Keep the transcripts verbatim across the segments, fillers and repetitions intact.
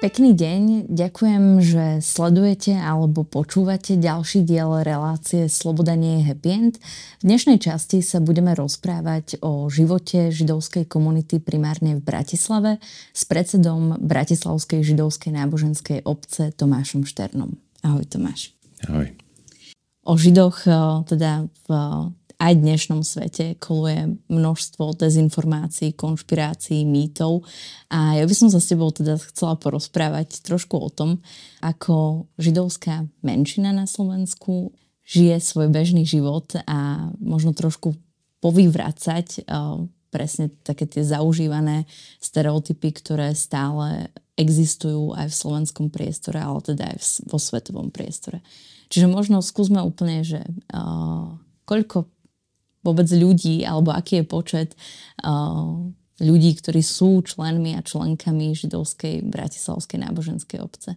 Pekný deň, ďakujem, že sledujete alebo počúvate ďalší diel relácie Sloboda nie je happy end. V dnešnej časti sa budeme rozprávať o živote židovskej komunity primárne v Bratislave s predsedom Bratislavskej židovskej náboženskej obce Tomášom Šternom. Ahoj Tomáš. Ahoj. O Židoch teda v aj v dnešnom svete koluje množstvo dezinformácií, konšpirácií, mýtov a ja by som sa s tebou teda chcela porozprávať trošku o tom, ako židovská menšina na Slovensku žije svoj bežný život a možno trošku povyvracať uh, presne také tie zaužívané stereotypy, ktoré stále existujú aj v slovenskom priestore, ale teda aj vo svetovom priestore. Čiže možno skúsme úplne, že uh, koľko vôbec ľudí, alebo aký je počet uh, ľudí, ktorí sú členmi a členkami židovskej bratislavskej náboženskej obce?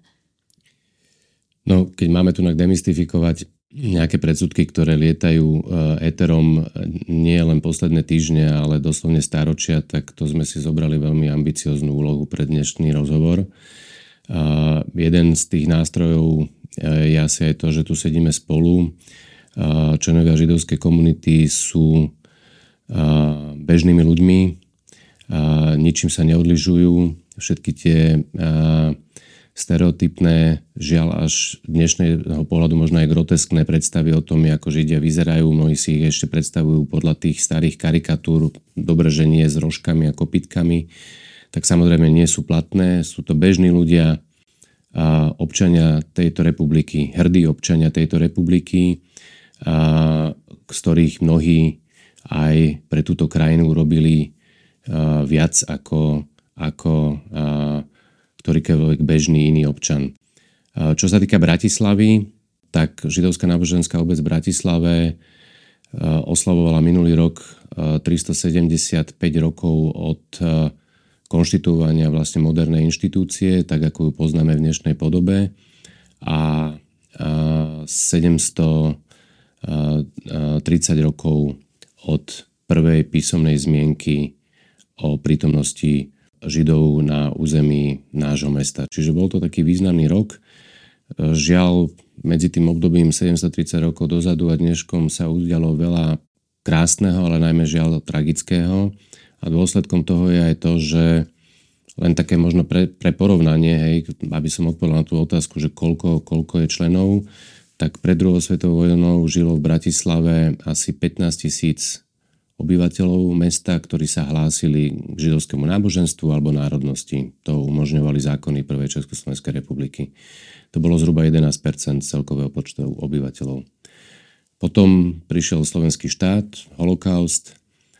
No, keď máme tu demystifikovať nejaké predsudky, ktoré lietajú uh, éterom nie len posledné týždne, ale doslovne stáročia, tak to sme si zobrali veľmi ambicióznu úlohu pre dnešný rozhovor. Uh, jeden z tých nástrojov uh, je asi aj to, že tu sedíme spolu. Členovia židovskej komunity sú bežnými ľuďmi, ničím sa neodlišujú. Všetky tie stereotypné, žiaľ až dnešného pohľadu možno aj groteskné predstavy o tom, ako Židia vyzerajú. Mnohí si ich ešte predstavujú podľa tých starých karikatúr, dobre, že nie s rožkami a kopytkami. Tak samozrejme nie sú platné. Sú to bežní ľudia, občania tejto republiky, hrdí občania tejto republiky, a z ktorých mnohí aj pre túto krajinu urobili a, viac ako, ako a, ktorýkoľvek bežný iný občan. A, čo sa týka Bratislavy, tak židovská náboženská obec v Bratislave a, oslavovala minulý rok a, tristosedemdesiatpäť rokov od a, konštituovania vlastne modernej inštitúcie, tak ako ju poznáme v dnešnej podobe, a, a sedemsto tridsať rokov od prvej písomnej zmienky o prítomnosti Židov na území nášho mesta. Čiže bol to taký významný rok. Žiaľ, medzi tým obdobím sedemstotridsať rokov dozadu a dneškom sa udialo veľa krásneho, ale najmä žiaľ tragického. A dôsledkom toho je aj to, že len také možno pre, pre porovnanie, hej, aby som odpovedal na tú otázku, že koľko, koľko je členov, tak pred druhou svetovou vojnou žilo v Bratislave asi pätnásť tisíc obyvateľov mesta, ktorí sa hlásili k židovskému náboženstvu alebo národnosti. To umožňovali zákony prvej Československej republiky. To bolo zhruba jedenásť percent celkového počtu obyvateľov. Potom prišiel slovenský štát, holokaust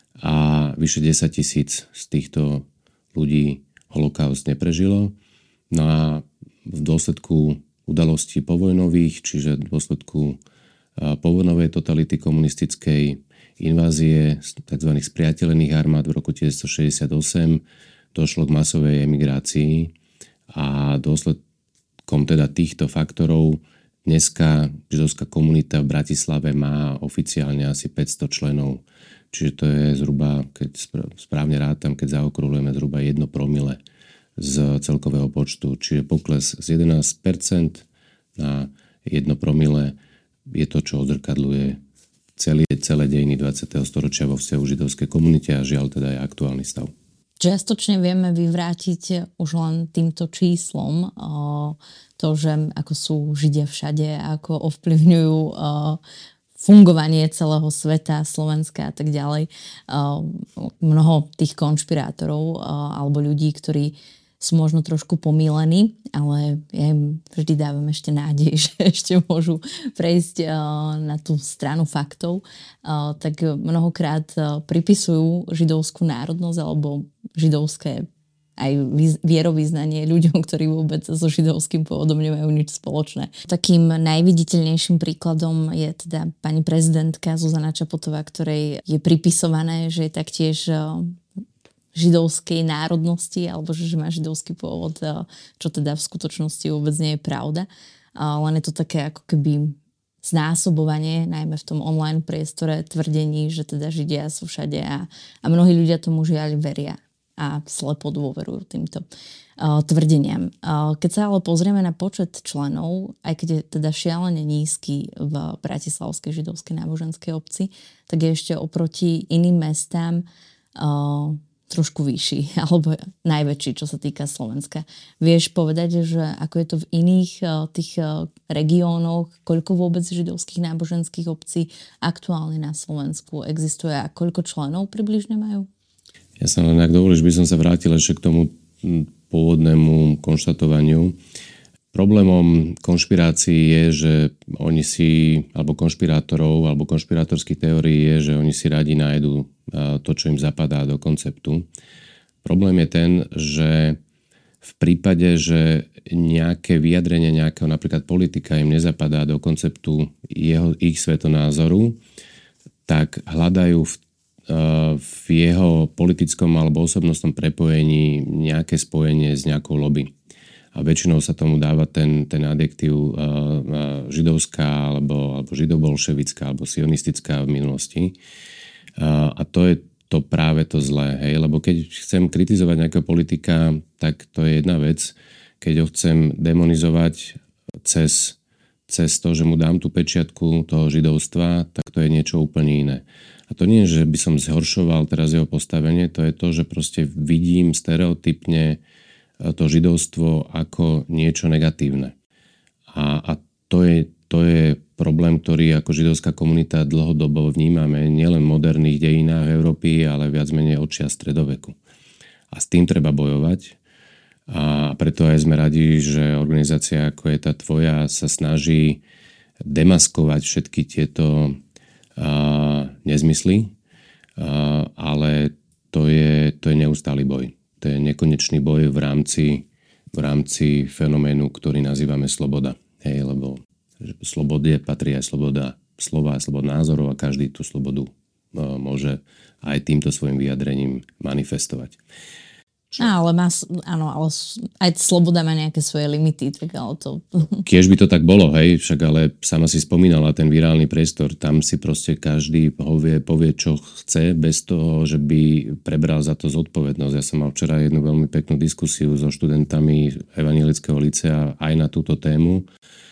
a vyše desať tisíc z týchto ľudí holokaust neprežilo. No a v dôsledku udalostí povojnových, čiže v dôsledku povojnovej totality komunistickej invázie tzv. Spriateľených armád v roku devätnásťstošesťdesiatosem došlo k masovej emigrácii a dôsledkom teda týchto faktorov dneska židovská komunita v Bratislave má oficiálne asi päťsto členov. Čiže to je zhruba, keď správne rátam, keď zaokrúhlujeme zhruba jedno promile z celkového počtu, čiže pokles z jedenásť percent na jedno promile je to, čo odzrkadľuje celé, celé dejiny dvadsiateho storočia vo vzťahu židovskej komunite a žiaľ teda je aktuálny stav. Čiastočne vieme vyvrátiť už len týmto číslom to, že ako sú Židia všade, ako ovplyvňujú fungovanie celého sveta, Slovenska a tak ďalej. Mnoho tých konšpirátorov alebo ľudí, ktorí sú možno trošku pomílení, ale ja im vždy dávam ešte nádej, že ešte môžu prejsť na tú stranu faktov. Tak mnohokrát pripisujú židovskú národnosť alebo židovské aj vierovyznanie ľuďom, ktorí vôbec so židovským pôvodom nemajú nič spoločné. Takým najviditeľnejším príkladom je teda pani prezidentka Zuzana Čaputová, ktorej je pripisované, že je taktiež židovskej národnosti alebo že má židovský pôvod, čo teda v skutočnosti vôbec nie je pravda. Len je to také ako keby znásobovanie, najmä v tom online priestore, tvrdení, že teda Židia sú všade a, a mnohí ľudia tomu žiaľ veria. a slepo dôverujú týmto uh, tvrdeniam. Uh, keď sa ale pozrieme na počet členov, aj keď je teda šialene nízky v bratislavskej židovskej náboženskej obci, tak je ešte oproti iným mestám uh, trošku vyšší, alebo najväčší, čo sa týka Slovenska. Vieš povedať, že ako je to v iných uh, tých uh, regiónoch, koľko vôbec židovských náboženských obcí aktuálne na Slovensku existuje a koľko členov približne majú? Ja sa len, ak dovolíš, by som sa vrátil ešte k tomu pôvodnému konštatovaniu. Problémom konšpirácií je, že oni si, alebo konšpirátorov, alebo konšpirátorských teórií je, že oni si radi nájdu to, čo im zapadá do konceptu. Problém je ten, že v prípade, že nejaké vyjadrenie nejakého napríklad politika im nezapadá do konceptu jeho, ich svetonázoru, tak hľadajú v, v jeho politickom alebo osobnostnom prepojení nejaké spojenie s nejakou lobby. A väčšinou sa tomu dáva ten, ten adjektív uh, uh, židovská alebo, alebo židobolševická alebo sionistická v minulosti. Uh, a to je to práve to zlé. Hej? Lebo keď chcem kritizovať nejakého politika, tak to je jedna vec. Keď ho chcem demonizovať cez, cez to, že mu dám tú pečiatku toho židovstva, tak to je niečo úplne iné. A to nie je, že by som zhoršoval teraz jeho postavenie, to je to, že proste vidím stereotypne to židovstvo ako niečo negatívne. A, a to, je, to je problém, ktorý ako židovská komunita dlhodobo vnímame nielen v moderných dejinách Európy, ale viac menej od čias stredoveku. A s tým treba bojovať. A preto aj sme radi, že organizácia ako je tá tvoja sa snaží demaskovať všetky tieto a, nezmysly, a, ale to je, to je neustály boj. To je nekonečný boj v rámci, v rámci fenoménu, ktorý nazývame sloboda. Hej, lebo slobode patrí aj sloboda slova, sloboda názorov a každý tú slobodu no, môže aj týmto svojim vyjadrením manifestovať. Čo? Á, ale má, áno, ale aj sloboda má nejaké svoje limity, tak ale to... Kiež by to tak bolo, hej, však ale sama si spomínala ten virálny priestor, tam si proste každý povie, povie, čo chce, bez toho, že by prebral za to zodpovednosť. Ja som mal včera jednu veľmi peknú diskusiu so študentami Evanjelického licea aj na túto tému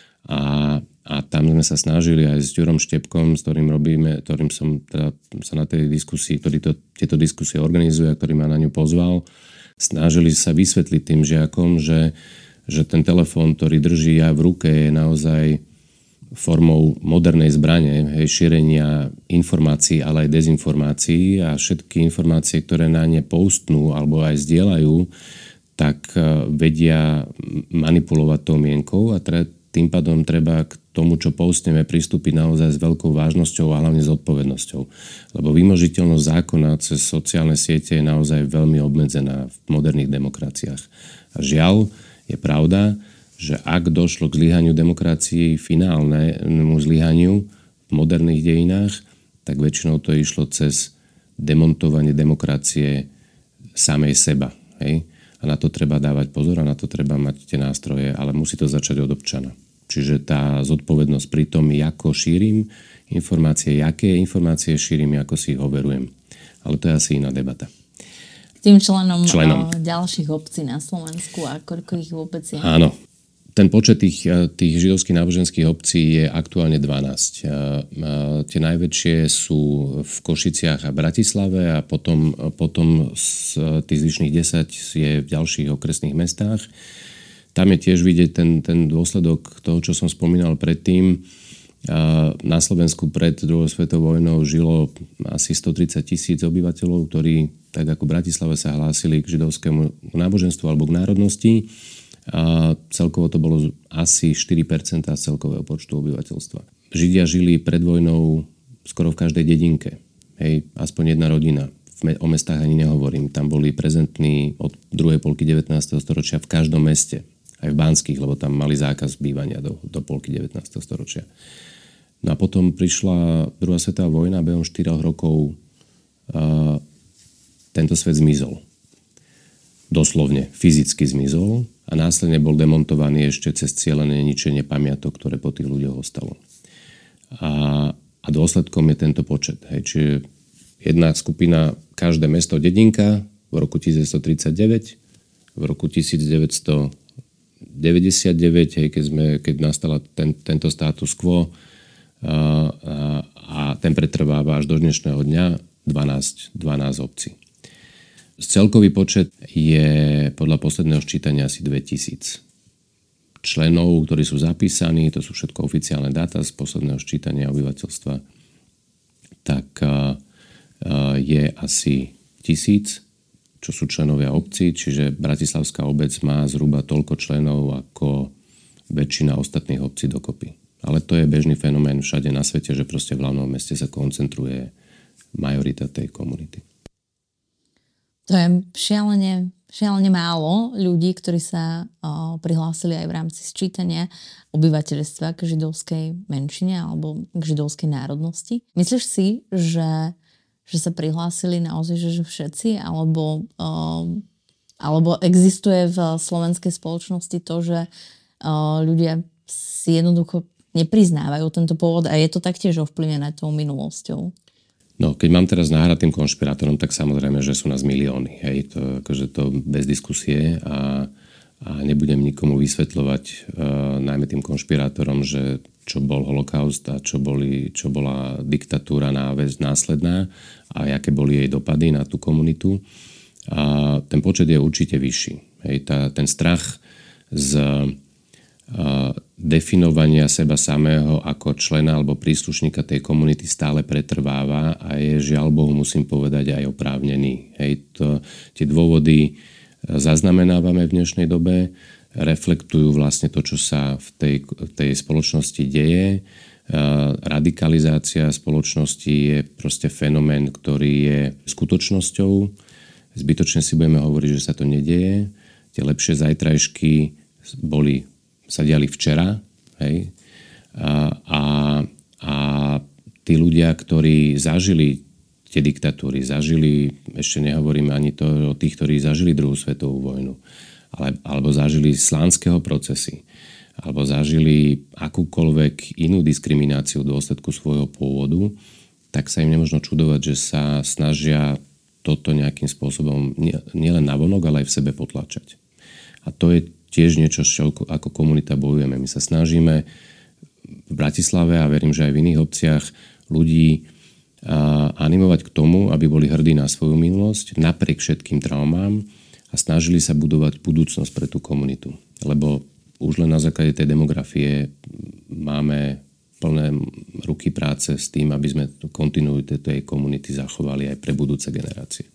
a, a tam sme sa snažili aj s Ďurom Štepkom, s ktorým robíme, ktorým som teda sa na tej diskusii, ktorý to, tieto diskusie organizuje a ktorý ma na ňu pozval, snažili sa vysvetliť tým žiakom, že, že ten telefón, ktorý drží ja v ruke, je naozaj formou modernej zbrane, hej, šírenia informácií, ale aj dezinformácií a všetky informácie, ktoré na ne postnú alebo aj zdieľajú, tak vedia manipulovať tou mienkou a tre, tým pádom treba k tomu, čo postneme, pristúpiť naozaj s veľkou vážnosťou a hlavne s odpovednosťou. Lebo vymožiteľnosť zákona cez sociálne siete je naozaj veľmi obmedzená v moderných demokraciách. A žiaľ, je pravda, že ak došlo k zlyhaniu demokracii, finálnemu zlyhaniu v moderných dejinách, tak väčšinou to išlo cez demontovanie demokracie samej seba. Hej? A na to treba dávať pozor a na to treba mať tie nástroje, ale musí to začať od občana. Čiže tá zodpovednosť pri tom, ako šírim informácie, aké informácie šírim, ako si ich overujem. Ale to je asi iná debata. Tým členom, členom. ďalších obcí na Slovensku a koľko ich vôbec je? Áno. Ten počet tých, tých židovských náboženských obcí je aktuálne dvanásť. Tie najväčšie sú v Košiciach a Bratislave a potom, potom z tých zvyšných desať je v ďalších okresných mestách. Tam je tiež vidieť ten, ten dôsledok toho, čo som spomínal predtým. Na Slovensku pred druhou svetovou vojnou žilo asi stotridsať tisíc obyvateľov, ktorí tak ako v Bratislave sa hlásili k židovskému náboženstvu alebo k národnosti. A celkovo to bolo asi štyri percentá celkového počtu obyvateľstva. Židia žili pred vojnou skoro v každej dedinke. Hej, aspoň jedna rodina. O mestách ani nehovorím. Tam boli prezentní od druhej polky devätnásteho storočia v každom meste. Aj v Banských, lebo tam mali zákaz bývania do, do polky devätnásteho storočia. No a potom prišla druhá svetová vojna a behom štyroch rokov a, tento svet zmizol. Doslovne, fyzicky zmizol a následne bol demontovaný ešte cez cielené ničenie pamiatok, ktoré po tých ľuďoch ostalo. A, a dôsledkom je tento počet. Hej. Čiže jedna skupina, každé mesto, dedinka v roku devätnásťstotridsaťdeväť, v roku devätnásťstodeväťdesiatdeväť, hej, keď, sme, keď nastala ten, tento status quo, a, a, a ten pretrváva až do dnešného dňa dvanásť, dvanásť obcí. Celkový počet je podľa posledného ščítania asi dvetisíc členov, ktorí sú zapísaní, to sú všetko oficiálne dáta z posledného ščítania obyvateľstva, tak a, a, je asi tisíc, čo sú členovia obcí, čiže Bratislavská obec má zhruba toľko členov ako väčšina ostatných obcí dokopy. Ale to je bežný fenomén všade na svete, že proste v hlavnom meste sa koncentruje majorita tej komunity. To je šialene, šialene málo ľudí, ktorí sa o, prihlásili aj v rámci sčítania obyvateľstva k židovskej menšine alebo k židovskej národnosti. Myslíš si, že, že sa prihlásili naozaj že, že všetci? Alebo, o, alebo existuje v slovenskej spoločnosti to, že o, ľudia si jednoducho nepriznávajú tento pôvod a je to taktiež ovplyvnené tou minulosťou? No, keď mám teraz nahrať tým konšpirátorom, tak samozrejme, že sú nás milióny. Hej, to, akože to bez diskusie a, a nebudem nikomu vysvetľovať, uh, najmä tým konšpirátorom, že čo bol holokaust a čo, boli, čo bola diktatúra náväz následná a aké boli jej dopady na tú komunitu. A ten počet je určite vyšší. Hej, tá, ten strach z definovania seba samého ako člena alebo príslušníka tej komunity stále pretrváva a je, žiaľ Bohu, musím povedať, aj oprávnený. Hej, to, tie dôvody zaznamenávame v dnešnej dobe, reflektujú vlastne to, čo sa v tej, tej spoločnosti deje. Radikalizácia spoločnosti je proste fenomén, ktorý je skutočnosťou. Zbytočne si budeme hovoriť, že sa to nedieje. Tie lepšie zajtrajšky boli sa diali včera, hej, a, a, a tí ľudia, ktorí zažili tie diktatúry, zažili, ešte nehovorím ani to o tých, ktorí zažili druhú svetovú vojnu, ale, alebo zažili slánskeho procesy, alebo zažili akúkoľvek inú diskrimináciu v dôsledku svojho pôvodu, tak sa im nemožno čudovať, že sa snažia toto nejakým spôsobom nielen navonok, ale aj v sebe potlačať. A to je tiež niečo, čo ako komunita bojujeme. My sa snažíme v Bratislave a verím, že aj v iných obciach ľudí animovať k tomu, aby boli hrdí na svoju minulosť, napriek všetkým traumám a snažili sa budovať budúcnosť pre tú komunitu. Lebo už len na základe tej demografie máme plné ruky práce s tým, aby sme kontinuitu tej komunity zachovali aj pre budúce generácie.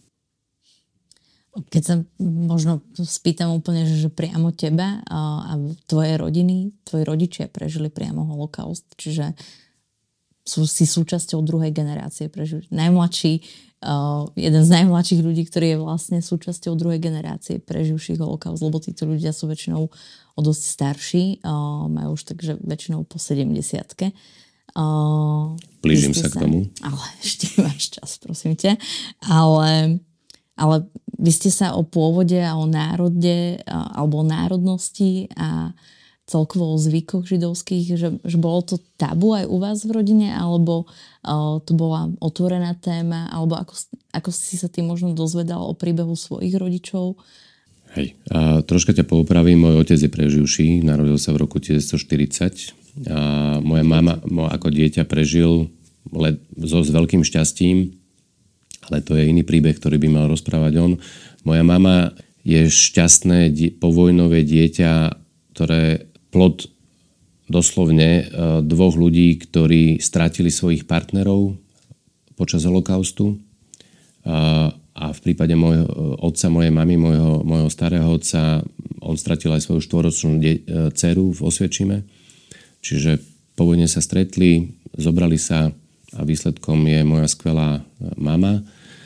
Keď sa možno spýtam úplne, že, že priamo teba a, a tvoje rodiny, tvoji rodičia prežili priamo holokaust, čiže sú si súčasťou druhej generácie prežili. Najmladší, uh, jeden z najmladších ľudí, ktorý je vlastne súčasťou druhej generácie preživších holokaust, lebo títo ľudia sú väčšinou o dosť starší, uh, majú už takže väčšinou po sedemdesiatke. Uh, Blížim sa k tomu. Ale ešte máš čas, prosím ťa. Ale... Ale vy ste sa o pôvode a o národe alebo o národnosti a celkovo o zvykoch židovských, že, že bolo to tabu aj u vás v rodine, alebo uh, to bola otvorená téma, alebo ako, ako si sa ty možno dozvedal o príbehu svojich rodičov? Hej, a troška ťa poopravím, môj otec je preživší, narodil sa v roku devätnásťstoštyridsať a moja mama ako dieťa prežil le, so s veľkým šťastím. Ale to je iný príbeh, ktorý by mal rozprávať on. Moja mama je šťastné die, povojnové dieťa, ktoré plod doslovne dvoch ľudí, ktorí stratili svojich partnerov počas holokaustu. A, a v prípade môjho otca, mojej mamy, môjho, môjho starého otca, on stratil aj svoju štvoročnú de, dceru v Osviečime. Čiže po vojne sa stretli, zobrali sa a výsledkom je moja skvelá mama,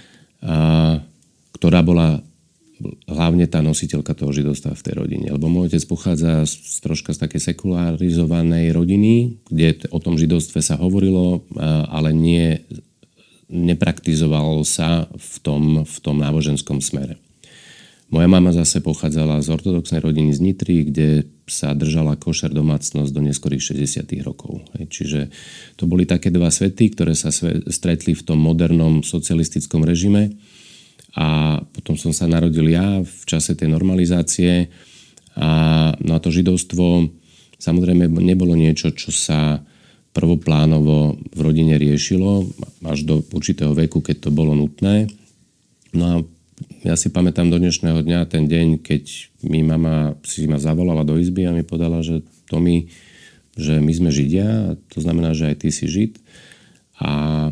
a, ktorá bola hlavne tá nositeľka toho židovstva v tej rodine. Lebo môj otec pochádza z, troška z takej sekularizovanej rodiny, kde o tom židovstve sa hovorilo, a, ale nie, nepraktizoval sa v tom, v tom náboženskom smere. Moja mama zase pochádzala z ortodoxnej rodiny z Nitry, kde sa držala košer domácnosť do neskorých šesťdesiatych rokov. Čiže to boli také dva svety, ktoré sa stretli v tom modernom socialistickom režime A potom som sa narodil ja v čase tej normalizácie a, no a to židovstvo samozrejme nebolo niečo, čo sa prvoplánovo v rodine riešilo až do určitého veku, keď to bolo nutné. No a ja si pamätám do dnešného dňa ten deň, keď mi mama si ma zavolala do izby a mi povedala, že Tomi, že my sme Židia a to znamená, že aj ty si Žid. A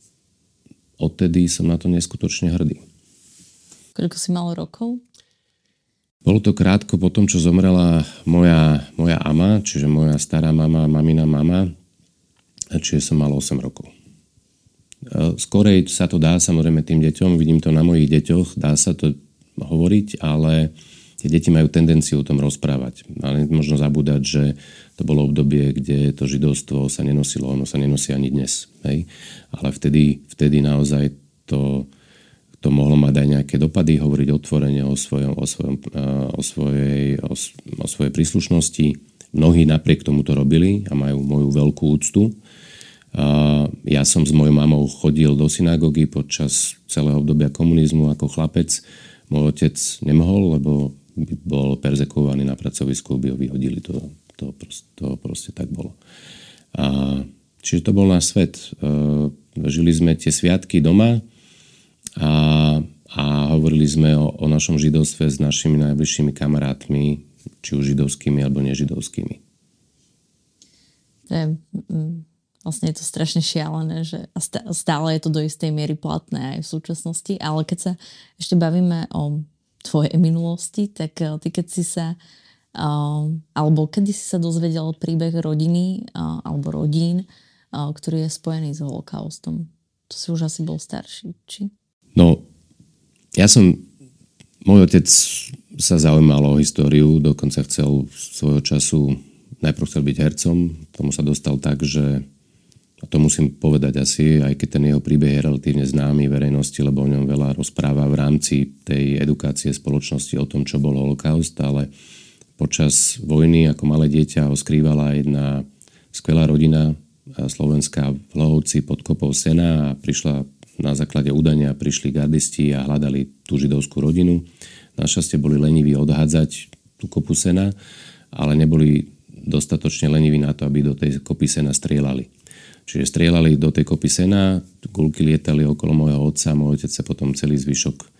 odtedy som na to neskutočne hrdý. Koľko si mal rokov? Bolo to krátko po tom, čo zomrela moja, moja ama, čiže moja stará mama, mamina mama, čiže som mal osem rokov. Skorej sa to dá samozrejme tým deťom, vidím to na mojich deťoch, dá sa to hovoriť, ale tie deti majú tendenciu o tom rozprávať. Ale možno zabúdať, že to bolo obdobie, kde to židovstvo sa nenosilo, ono sa nenosí ani dnes. Hej? Ale vtedy, vtedy naozaj to to mohlo mať aj nejaké dopady, hovoriť otvorene o, svojom, o, svojom, o, svojej, o, o svojej príslušnosti. Mnohí napriek tomu to robili a majú moju veľkú úctu. Ja som s mojou mamou chodil do synagógy počas celého obdobia komunizmu ako chlapec. Môj otec nemohol, lebo by bol perzekovaný na pracovisku, by ho vyhodili. To, to, proste, to proste tak bolo. A, čiže to bol náš svet. Žili sme tie sviatky doma, A, a hovorili sme o, o našom židovstve s našimi najbližšími kamarátmi, či už židovskými alebo nežidovskými. To je, vlastne je to strašne šialené, že stále je to do istej miery platné aj v súčasnosti, ale keď sa ešte bavíme o tvojej minulosti, tak ty keď si sa alebo kedy si sa dozvedel príbeh rodiny alebo rodín, ktorý je spojený s holokaustom? To si už asi bol starší, či? No, ja som, môj otec sa zaujímal o históriu, dokonca chcel svojho času, najprv chcel byť hercom, tomu sa dostal tak, že, a to musím povedať asi, aj keď ten jeho príbeh je relatívne známy verejnosti, lebo o ňom veľa rozpráva v rámci tej edukácie spoločnosti o tom, čo bol holokaust, ale počas vojny ako malé dieťa ho skrývala jedna skvelá rodina slovenská v Hlohovci pod kopou sena a prišla na základe údania prišli gardisti a hľadali tú židovskú rodinu. Našťastie boli leniví odhádzať tú kopu sena, ale neboli dostatočne leniví na to, aby do tej kopy sena strieľali. Čiže strieľali do tej kopy sena, guľky lietali okolo môjho otca, môj otec sa potom celý zvyšok uh,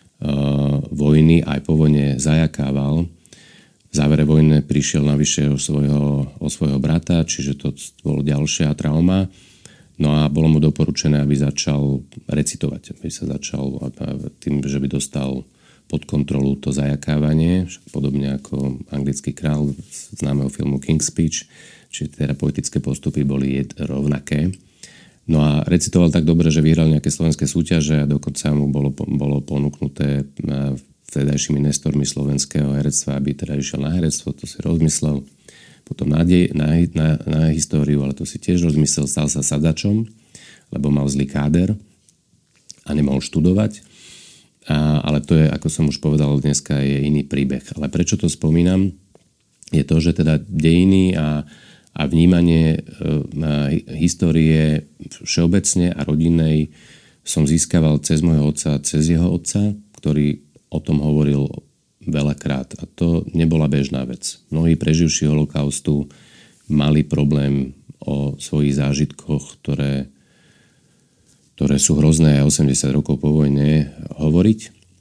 vojny aj po vojne zajakával. V závere vojny prišiel navyše o svojho, o svojho brata, čiže to bolo ďalšia trauma. No a bolo mu doporučené, aby začal recitovať, aby sa začal tým, že by dostal pod kontrolu to zajakávanie, podobne ako anglický král známeho filmu King's Speech, čiže teda poetické postupy boli rovnaké. No a recitoval tak dobre, že vyhral nejaké slovenské súťaže a dokonca mu bolo, bolo ponúknuté vtedajšími nestormi slovenského herectva, aby teda išiel na herectvo, to si rozmyslel. Potom na, na, na, na históriu, ale to si tiež rozmyslel, stal sa sadzačom, lebo mal zlý káder a nemohol študovať. A, ale to je, ako som už povedal, dneska je iný príbeh. Ale prečo to spomínam? Je to, že teda dejiny a, a vnímanie e, histórie všeobecne a rodinnej som získaval cez môjho otca, cez jeho otca, ktorý o tom hovoril veľakrát. A to nebola bežná vec. Mnohí preživší holokaustu mali problém o svojich zážitkoch, ktoré, ktoré sú hrozné aj osemdesiat rokov po vojne, hovoriť.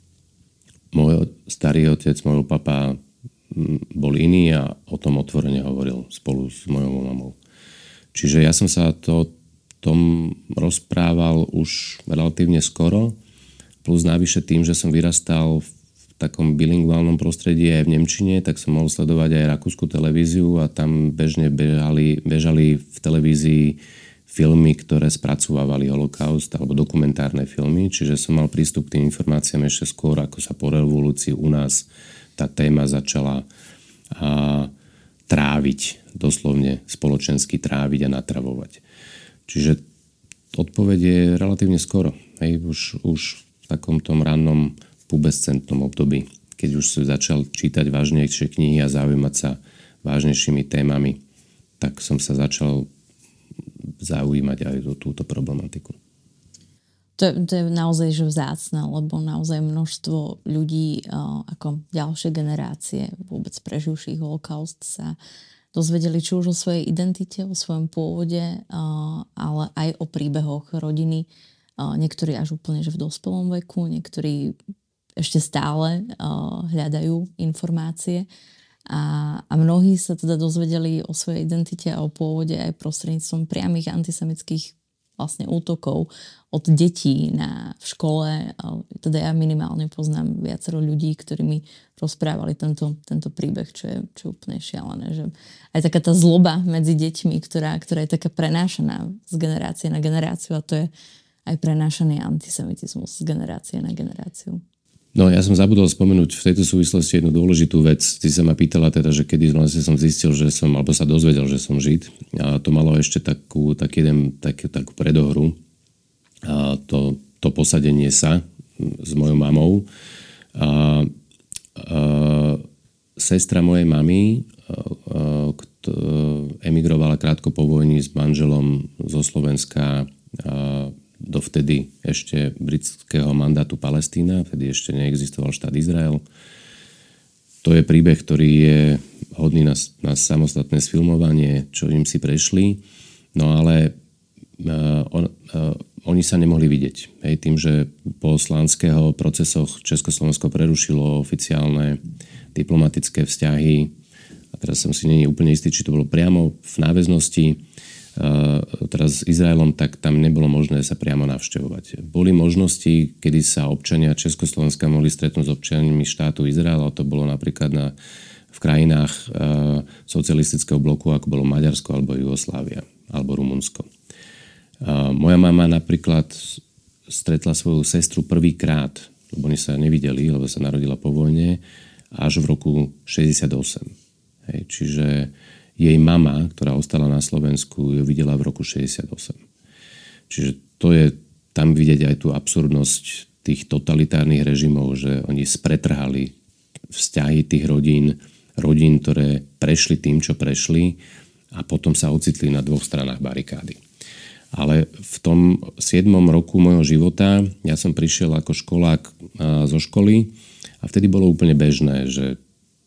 Môj starý otec, môj papa bol iný a o tom otvorene hovoril spolu s mojou mamou. Čiže ja som sa to tom rozprával už relatívne skoro, plus navyše tým, že som vyrastal v takom bilingválnom prostredí aj v nemčine, tak som mohol sledovať aj rakúsku televíziu a tam bežne bežali, bežali v televízii filmy, ktoré spracovávali holokaust alebo dokumentárne filmy, čiže som mal prístup k tým informáciám ešte skôr, ako sa po revolúcii u nás tá téma začala a, tráviť, doslovne spoločensky tráviť a natravovať. Čiže odpoveď je relatívne skoro. Hej, už, už v takom tom rannom pubescentnom období, keď už som začal čítať vážnejšie knihy a zaujímať sa vážnejšími témami, tak som sa začal zaujímať aj o túto problematiku. To, to je naozaj že vzácne, lebo naozaj množstvo ľudí ako ďalšie generácie vôbec preživších holokaust sa dozvedeli či už o svojej identite, o svojom pôvode, ale aj o príbehoch rodiny. Niektorí až úplne že v dospelom veku, niektorí ešte stále hľadajú informácie. A, a mnohí sa teda dozvedeli o svojej identite a o pôvode aj prostredníctvom priamych antisemických vlastne útokov od detí na, v škole. Teda ja minimálne poznám viacero ľudí, ktorí mi rozprávali tento, tento príbeh, čo je, čo je úplne šialené. Že aj taká tá zloba medzi deťmi, ktorá, ktorá je taká prenášaná z generácie na generáciu, a to je aj prenášaný antisemitizmus z generácie na generáciu. No ja som zabudol spomenúť v tejto súvislosti jednu dôležitú vec. Ty sa ma pýtala teda, že kedy vlastne som zistil, že som, alebo sa dozvedel, že som Žid. A to malo ešte takú, tak jeden, tak, takú predohru. A to, to posadenie sa s mojou mamou. A, a, sestra mojej mamy a, a, emigrovala krátko po vojni s manželom zo Slovenska a, dovtedy ešte britského mandátu Palestína, vtedy ešte neexistoval štát Izrael. To je príbeh, ktorý je hodný na, na samostatné sfilmovanie, čo im si prešli, no ale uh, on, uh, oni sa nemohli vidieť. Hej, tým, že po slánského procesoch Československo prerušilo oficiálne diplomatické vzťahy, a teraz som si nie úplne istý, či to bolo priamo v náväznosti teraz s Izraelom, tak tam nebolo možné sa priamo navštevovať. Boli možnosti, kedy sa občania Československa mohli stretnúť s občanmi štátu Izrael, a to bolo napríklad na, v krajinách uh, socialistického bloku, ako bolo Maďarsko, alebo Jugoslávia, alebo Rumunsko. Uh, moja mama napríklad stretla svoju sestru prvýkrát, lebo oni sa nevideli, lebo sa narodila po vojne, až v roku šesťdesiatosem. Hej, čiže jej mama, ktorá ostala na Slovensku, ju videla v roku šesťdesiatosem. Čiže to je tam vidieť aj tú absurdnosť tých totalitárnych režimov, že oni spretrhali vzťahy tých rodín, rodín, ktoré prešli tým, čo prešli, a potom sa ocitli na dvoch stranách barikády. Ale v tom siedmom roku môjho života ja som prišiel ako školák zo školy a vtedy bolo úplne bežné, že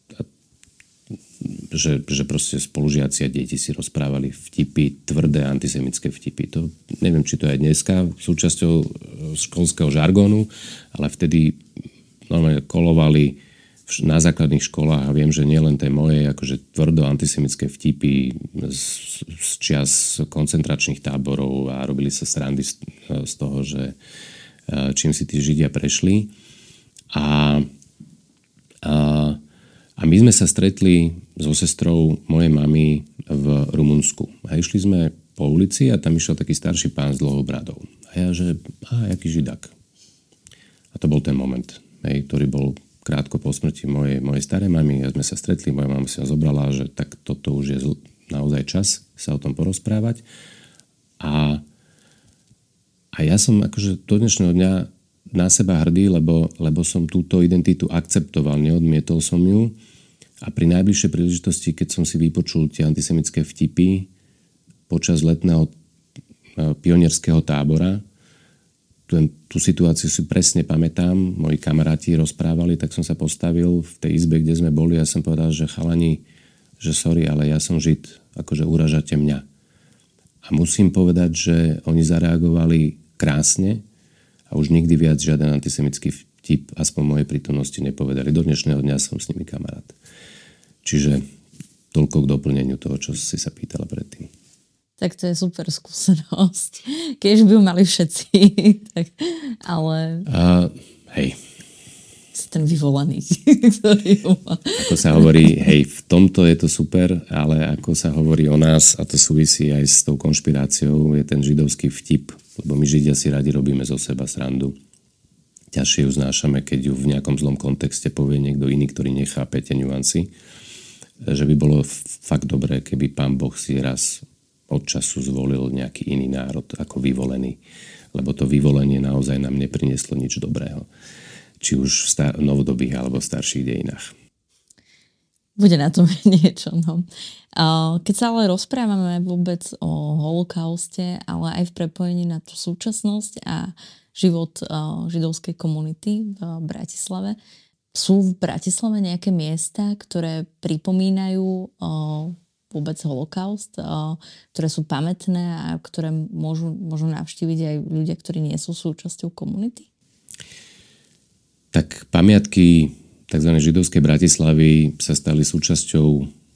Že, že proste spolužiaci a deti si rozprávali vtipy, tvrdé antisemické vtipy. To neviem, či to je aj dneska súčasťou školského žargónu, ale vtedy normálne kolovali na základných školách, a viem, že nielen tie moje akože tvrdo antisemické vtipy z, z čias koncentračných táborov, a robili sa srandy z, z toho, že čím si tí Židia prešli. A, a A my sme sa stretli so sestrou mojej mamy v Rumunsku. A išli sme po ulici a tam išiel taký starší pán s dlhou bradou. A ja, že, á, jaký Židák. A to bol ten moment, hej, ktorý bol krátko po smrti mojej, mojej starej mamy. A sme sa stretli, moja mama si ho zobrala, že tak toto už je zl- naozaj čas sa o tom porozprávať. A, a ja som akože do dnešného dňa na seba hrdý, lebo, lebo som túto identitu akceptoval, neodmietol som ju. A pri najbližšej príležitosti, keď som si vypočul tie antisemické vtipy počas letného pionierského tábora, tú, tú situáciu si presne pamätám, moji kamaráti rozprávali, tak som sa postavil v tej izbe, kde sme boli, a som povedal, že chalani, že sorry, ale ja som Žid, akože uražate mňa. A musím povedať, že oni zareagovali krásne a už nikdy viac žiaden antisemický vtip aspoň mojej prítomnosti nepovedali. Do dnešného dňa som s nimi kamarát. Čiže toľko k doplneniu toho, čo si sa pýtala predtým. Tak to je super skúsenosť. Keď by ju mali všetci. Tak, ale... A, hej. Si ten vyvolaný, ktorý ju má. Ako sa hovorí, hej, v tomto je to super, ale ako sa hovorí o nás, a to súvisí aj s tou konšpiráciou, je ten židovský vtip, lebo my Židia si radi robíme zo seba srandu. Ťažšie ju znášame, keď ju v nejakom zlom kontexte povie niekto iný, ktorý nechápe tie nuancy. Že by bolo fakt dobré, keby Pán Boh si raz od času zvolil nejaký iný národ ako vyvolený. Lebo to vyvolenie naozaj nám neprinieslo nič dobrého. Či už v star- novodobých alebo v starších dejinách. bude na tom niečo. No. Keď sa ale rozprávame vôbec o holokauste, ale aj v prepojení na tú súčasnosť a život židovskej komunity v Bratislave, sú v Bratislave nejaké miesta, ktoré pripomínajú vôbec holokaust, ktoré sú pamätné a ktoré môžu, môžu navštíviť aj ľudia, ktorí nie sú súčasťou komunity? Tak pamiatky tzv. Židovskej Bratislavy sa stali súčasťou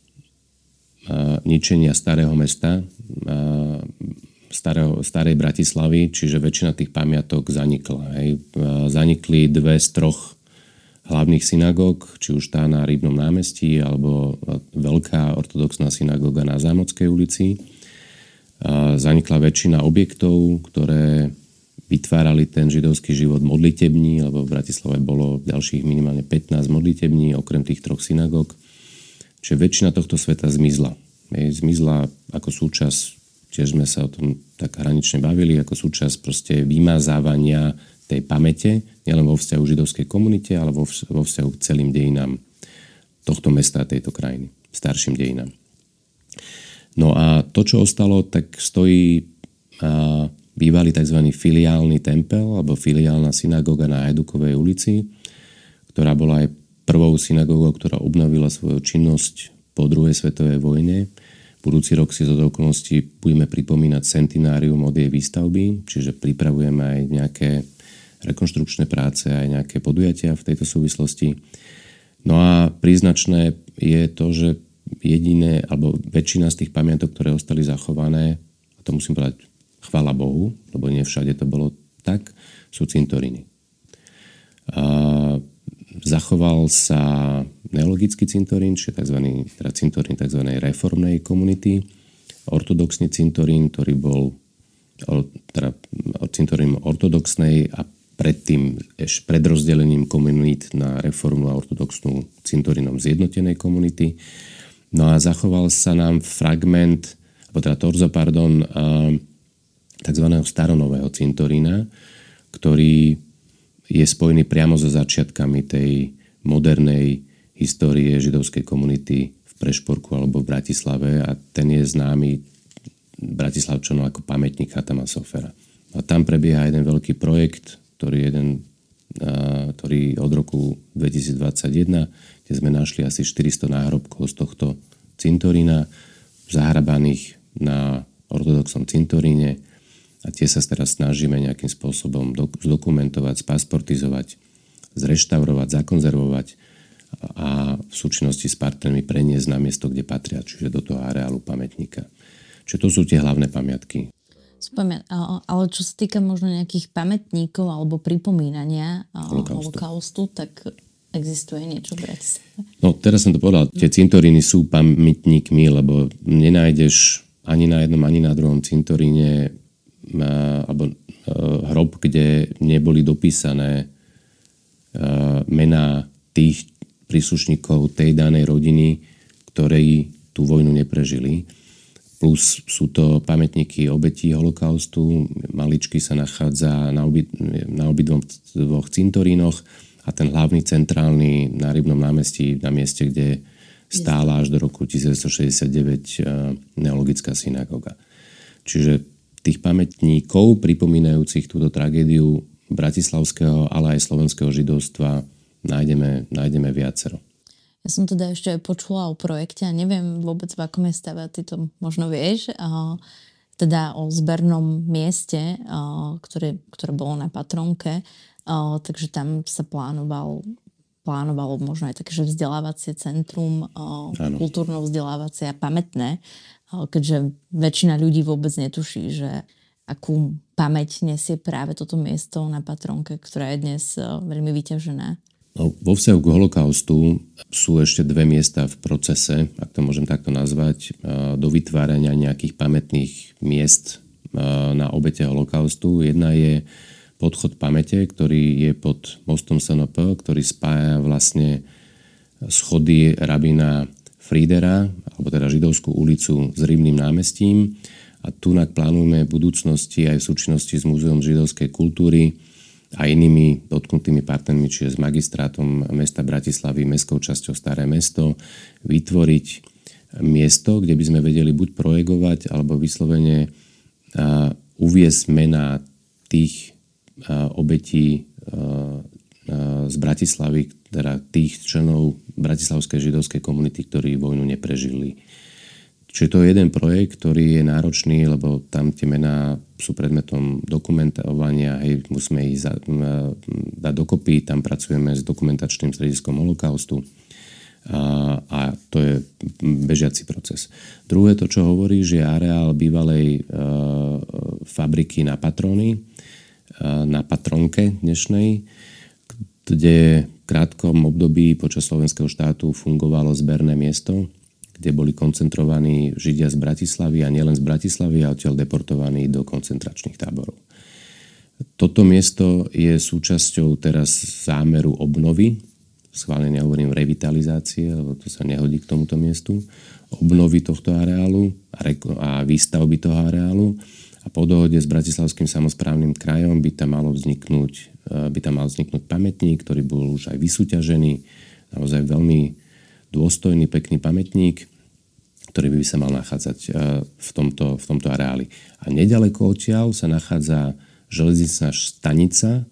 ničenia starého mesta, starého, starej Bratislavy, čiže väčšina tých pamiatok zanikla. Hej. Zanikli dve z troch hlavných synagóg, či už tá na Rybnom námestí, alebo veľká ortodoxná synagóga na Zámockej ulici. Zanikla väčšina objektov, ktoré vytvárali ten židovský život modlitební, lebo v Bratislave bolo ďalších minimálne pätnásť modlitební, okrem tých troch synagóg. Čiže väčšina tohto sveta zmizla. Zmizla ako súčasť, tiež sme sa o tom tak hranične bavili, ako súčasť proste vymazávania tej pamäte, nielen vo vzťahu židovskej komunite, ale vo, vo vzťahu k celým dejinám tohto mesta a tejto krajiny, starším dejinám. No a to, čo ostalo, tak stojí a, bývalý tzv. Filiálny tempel alebo filiálna synagóga na Hajdukovej ulici, ktorá bola aj prvou synagógou, ktorá obnovila svoju činnosť po druhej svetovej vojne. Budúci rok si z okolností budeme pripomínať centenárium od jej výstavby, čiže pripravujeme aj nejaké rekonštrukčné práce, aj nejaké podujatia v tejto súvislosti. No a príznačné je to, že jediné, alebo väčšina z tých pamiatok, ktoré ostali zachované, a to musím povedať, chvála Bohu, lebo nie všade to bolo tak, sú cintoríny. A zachoval sa neologický cintorín, čiže tzv. Teda cintorín tzv. Reformnej komunity, ortodoxný cintorín, ktorý bol teda cintorín ortodoxnej a predtým ešte pred rozdelením komunít na reformnú a ortodoxnú cintorínom zjednotenej komunity. No a zachoval sa nám fragment, alebo teda torzo, pardon, tzv. Staronového cintorína, ktorý je spojený priamo so začiatkami tej modernej histórie židovskej komunity v Prešporku alebo v Bratislave a ten je známy Bratislavčanom ako pamätník Chatama Sofera. A tam prebieha jeden veľký projekt, ktorý, jeden, a, ktorý od roku dvetisícdvadsaťjeden, kde sme našli asi štyristo náhrobkov z tohto cintorína zahrabaných na ortodoxnom cintoríne. A tie sa teraz snažíme nejakým spôsobom zdokumentovať, spasportizovať, zreštaurovať, zakonzervovať a v súčinnosti s partnermi preniesť na miesto, kde patria, čiže do toho areálu pamätníka. Čiže to sú tie hlavné pamiatky. Spomien, ale čo sa týka možno nejakých pamätníkov alebo pripomínania holokaustu, holokaustu tak existuje niečo v Bratislave? No, teraz som to povedal. Tie cintoríny sú pamätníkmi, lebo nenájdeš ani na jednom, ani na druhom cintoríne alebo hrob, kde neboli dopísané mená tých príslušníkov tej danej rodiny, ktorí tú vojnu neprežili. Plus sú to pamätníky obetí holokaustu. Maličky sa nachádza na, obi, na obidvom dvoch cintorínoch a ten hlavný centrálny na Rybnom námestí, na mieste, kde stála až do roku devätnásťstošesťdesiatdeväť neologická synagóga. Čiže tých pamätníkov pripomínajúcich túto tragédiu bratislavského, ale aj slovenského židovstva nájdeme, nájdeme viacero. Ja som teda ešte aj počula o projekte a neviem vôbec v akom je stave, ty to možno vieš, a teda o zbernom mieste, a ktoré, ktoré bolo na Patrónke, a takže tam sa plánoval plánovalo možno aj také, že vzdelávacie centrum, kultúrno-vzdelávacie a pamätné, keďže väčšina ľudí vôbec netuší, že akú pamäť nesie práve toto miesto na Patrónke, ktorá je dnes veľmi vyťažená. No, vo vzťahu k holokaustu sú ešte dve miesta v procese, ak to môžem takto nazvať, do vytvárania nejakých pamätných miest na obete holokaustu. Jedna je podchod pamäte, ktorý je pod mostom es en pé, ktorý spája vlastne schody rabína Friedera, alebo teda Židovskú ulicu s Rybným námestím. A tunak plánujeme v budúcnosti aj v súčinnosti s Múzeom židovskej kultúry a inými dotknutými partnermi, čiže s magistrátom mesta Bratislavy, mestskou časťou Staré mesto, vytvoriť miesto, kde by sme vedeli buď projekovať, alebo vyslovene uh, uviesť mená tých uh, obetí uh, uh, z Bratislavy, teda tých členov bratislavskej židovskej komunity, ktorí vojnu neprežili. Čiže to je jeden projekt, ktorý je náročný, lebo tam tie mená sú predmetom dokumentovania, hej, musíme ich za, dať dokopy, tam pracujeme s dokumentačným strediskom holokaustu a, a to je bežiaci proces. Druhé to, čo hovorí, že je areál bývalej e, fabriky na patróny, e, na patronke dnešnej, kde v krátkom období počas slovenského štátu fungovalo zberné miesto, kde boli koncentrovaní Židia z Bratislavy a nielen z Bratislavy a odtiaľ deportovaní do koncentračných táborov. Toto miesto je súčasťou teraz zámeru obnovy, schválne nehovorím revitalizácie, lebo to sa nehodí k tomuto miestu, obnovy tohto areálu a výstavby toho areálu a po dohode s Bratislavským samosprávnym krajom by tam malo vzniknúť, by tam mal vzniknúť pamätník, ktorý bol už aj vysúťažený, naozaj veľmi dôstojný, pekný pamätník, ktorý by sa mal nachádzať v tomto, v tomto areáli. A nedaleko odtiaľ sa nachádza železničná stanica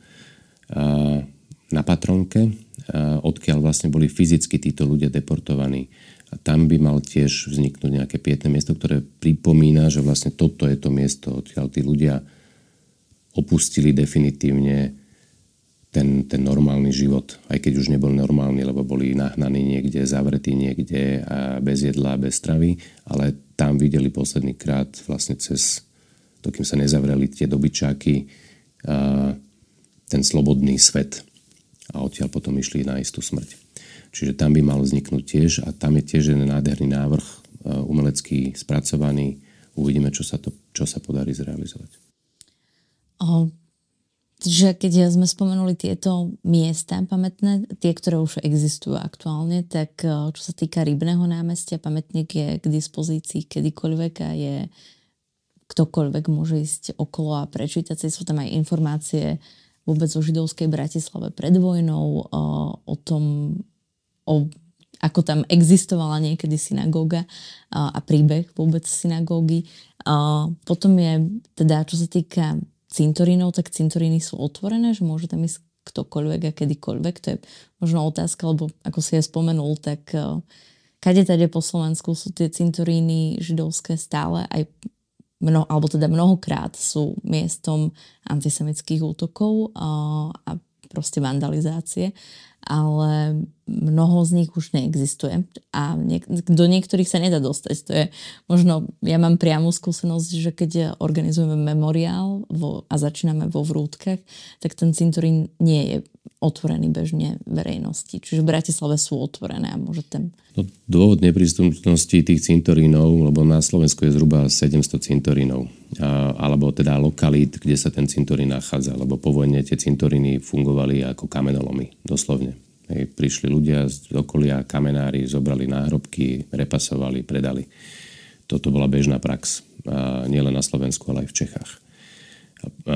na Patronke, odkiaľ vlastne boli fyzicky títo ľudia deportovaní. A tam by mal tiež vzniknúť nejaké pietné miesto, ktoré pripomína, že vlastne toto je to miesto, odkiaľ tí ľudia opustili definitívne Ten, ten normálny život, aj keď už nebol normálny, lebo boli nahnaní niekde, zavretí niekde a bez jedla, bez stravy, ale tam videli posledný krát vlastne cez to, kým sa nezavreli tie dobyčáky, a ten slobodný svet. A odtiaľ potom išli na istú smrť. Čiže tam by mal vzniknúť tiež a tam je tiež jeden nádherný návrh umelecký spracovaný. Uvidíme, čo sa, to, čo sa podarí zrealizovať. Oh. Že keď sme spomenuli tieto miesta pamätné, tie, ktoré už existujú aktuálne, tak čo sa týka Rybného námestia, pamätník je k dispozícii kedykoľvek a je ktokoľvek môže ísť okolo a prečítať si. Sú tam aj informácie vôbec o židovskej Bratislave pred vojnou, o, o tom, o, ako tam existovala niekedy synagóga a, a príbeh vôbec synagógy. A potom je teda, čo sa týka cintorínov, tak cintoríny sú otvorené, že môže tam ísť ktokoľvek a kedykoľvek. To je možno otázka, lebo ako si ja spomenul, tak uh, kade tade po Slovensku sú tie cintoríny židovské stále aj mno, alebo teda mnohokrát sú miestom antisemických útokov uh, a proste vandalizácie, ale mnoho z nich už neexistuje a niek- do niektorých sa nedá dostať. To je možno, ja mám priamu skúsenosť, že keď organizujeme memoriál vo, a začíname vo Vrútkach, tak ten cintorín nie je otvorený bežne verejnosti. Čiže v Bratislave sú otvorené a môže ten... No, dôvod neprístupnosti tých cintorínov, lebo na Slovensku je zhruba sedemsto cintorínov, a, alebo teda lokalít, kde sa ten cintorín nachádza, lebo po vojne tie cintoríny fungovali ako kamenolomy, doslovne. Hej, prišli ľudia z okolia, kamenári, zobrali náhrobky, repasovali, predali. Toto bola bežná prax, a nielen na Slovensku, ale aj v Čechách. A,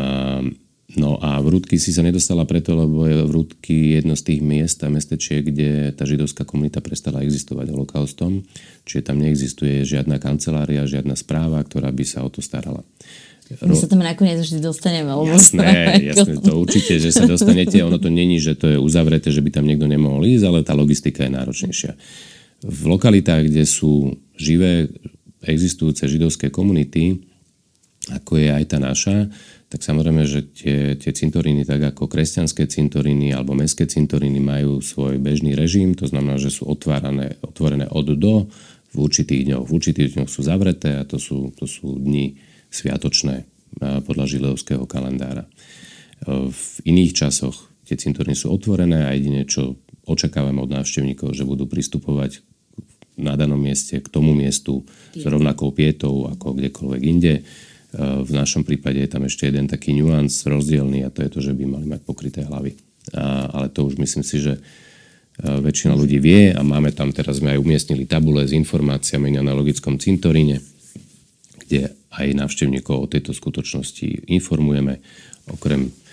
No a Vrútky si sa nedostala preto, lebo je Vrútky jedno z tých miest a mestečiek, kde tá židovská komunita prestala existovať holokaustom. Čiže tam neexistuje žiadna kancelária, žiadna správa, ktorá by sa o to starala. My sa tam nakoniec vždy dostaneme. Jasné, jasné, to určite, že sa dostanete. Ono to není, že to je uzavreté, že by tam niekto nemohol ísť, ale tá logistika je náročnejšia. V lokalitách, kde sú živé, existujúce židovské komunity, ako je aj tá naša, tak samozrejme, že tie, tie cintoríny, tak ako kresťanské cintoríny alebo mestské cintoríny majú svoj bežný režim, to znamená, že sú otvárané, otvorené od do v určitých dňoch. V určitých dňoch sú zavreté a to sú, to sú dni sviatočné podľa židovského kalendára. V iných časoch tie cintoríny sú otvorené a jedine, čo očakávame od návštevníkov, že budú pristupovať na danom mieste k tomu miestu s rovnakou pietou ako kdekoľvek inde. V našom prípade je tam ešte jeden taký nuans rozdielný a to je to, že by mali mať pokryté hlavy. A, ale to už myslím si, že väčšina ľudí vie a máme tam, teraz sme aj umiestnili tabule s informáciami na logickom cintoríne, kde aj návštevníkov o tejto skutočnosti informujeme. Okrem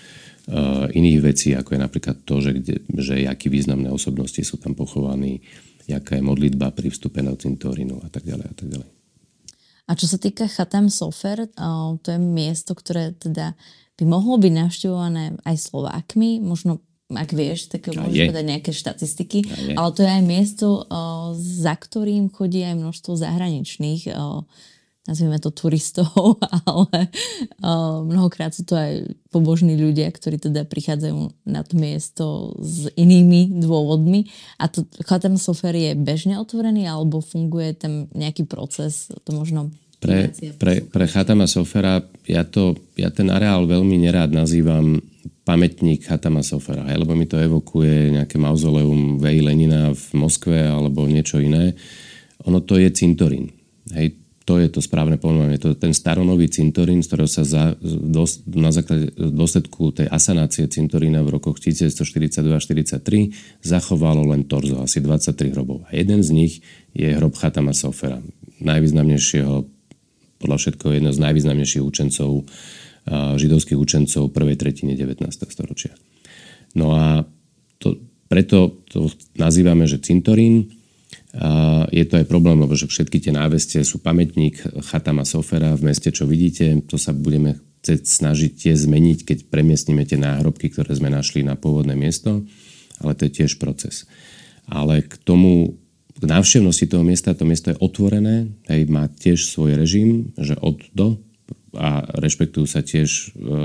iných vecí, ako je napríklad to, že, kde, že akí významné osobnosti sú tam pochovaní, jaká je modlitba pri vstupe na cintorínu a tak ďalej a tak ďalej. A čo sa týka Chatam Sofer, to je miesto, ktoré teda by mohlo byť navštevované aj Slovákmi, možno ak vieš, tak môžeš povedať nejaké štatistiky, ale to je aj miesto, za ktorým chodí aj množstvo zahraničných, nazvime to turistov, ale mnohokrát sú to aj pobožní ľudia, ktorí teda prichádzajú na to miesto s inými dôvodmi. A to Chatam Sofer je bežne otvorený, alebo funguje tam nejaký proces, to možno... Pre, pre, pre Chatama Sofera, ja, to, ja ten areál veľmi nerád nazývam pamätník Chatama Sofera, hej, lebo mi to evokuje nejaké mauzoleum Vej Lenina v Moskve alebo niečo iné. Ono to je cintorín. Hej, to je to správne pomenovanie. To je ten staronový cintorín, z ktorého sa za, dos, na základe dôsledku tej asanácie cintorína v rokoch devätnásťstoštyridsaťdva až štyridsaťtri zachovalo len torzo, asi dvadsaťtri hrobov. A jeden z nich je hrob Chatama Sofera, najvýznamnejšieho, podľa všetkého jedno z najvýznamnejších učencov, židovských učencov prvej tretiny devätnásteho storočia. No a to, preto to nazývame, že cintorín. A je to aj problém, lebo že všetky tie návestie sú pamätník Chatama Sofera v meste, čo vidíte. To sa budeme chcieť snažiť tie zmeniť, keď premiestnime tie náhrobky, ktoré sme našli na pôvodné miesto, ale to je tiež proces. Ale k tomu, k návštevnosti toho miesta, to miesto je otvorené, hej, má tiež svoj režim, že od do, a rešpektujú sa tiež e,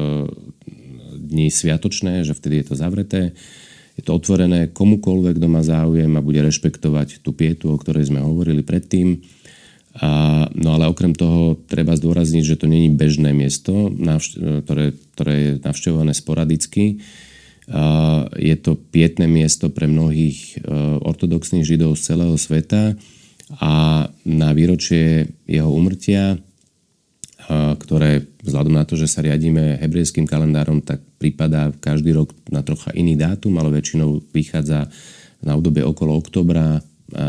dni sviatočné, že vtedy je to zavreté. Je to otvorené komukoľvek, kto má záujem a bude rešpektovať tú pietu, o ktorej sme hovorili predtým. A, no ale okrem toho treba zdôrazniť, že to nie je bežné miesto, navš- ktoré, ktoré je navštevované sporadicky. A, je to pietné miesto pre mnohých ortodoxných židov z celého sveta a na výročie jeho úmrtia, ktoré vzhľadom na to, že sa riadíme hebrejským kalendárom, tak pripadá každý rok na trocha iný dátum, ale väčšinou vychádza na obdobie okolo októbra. A, a,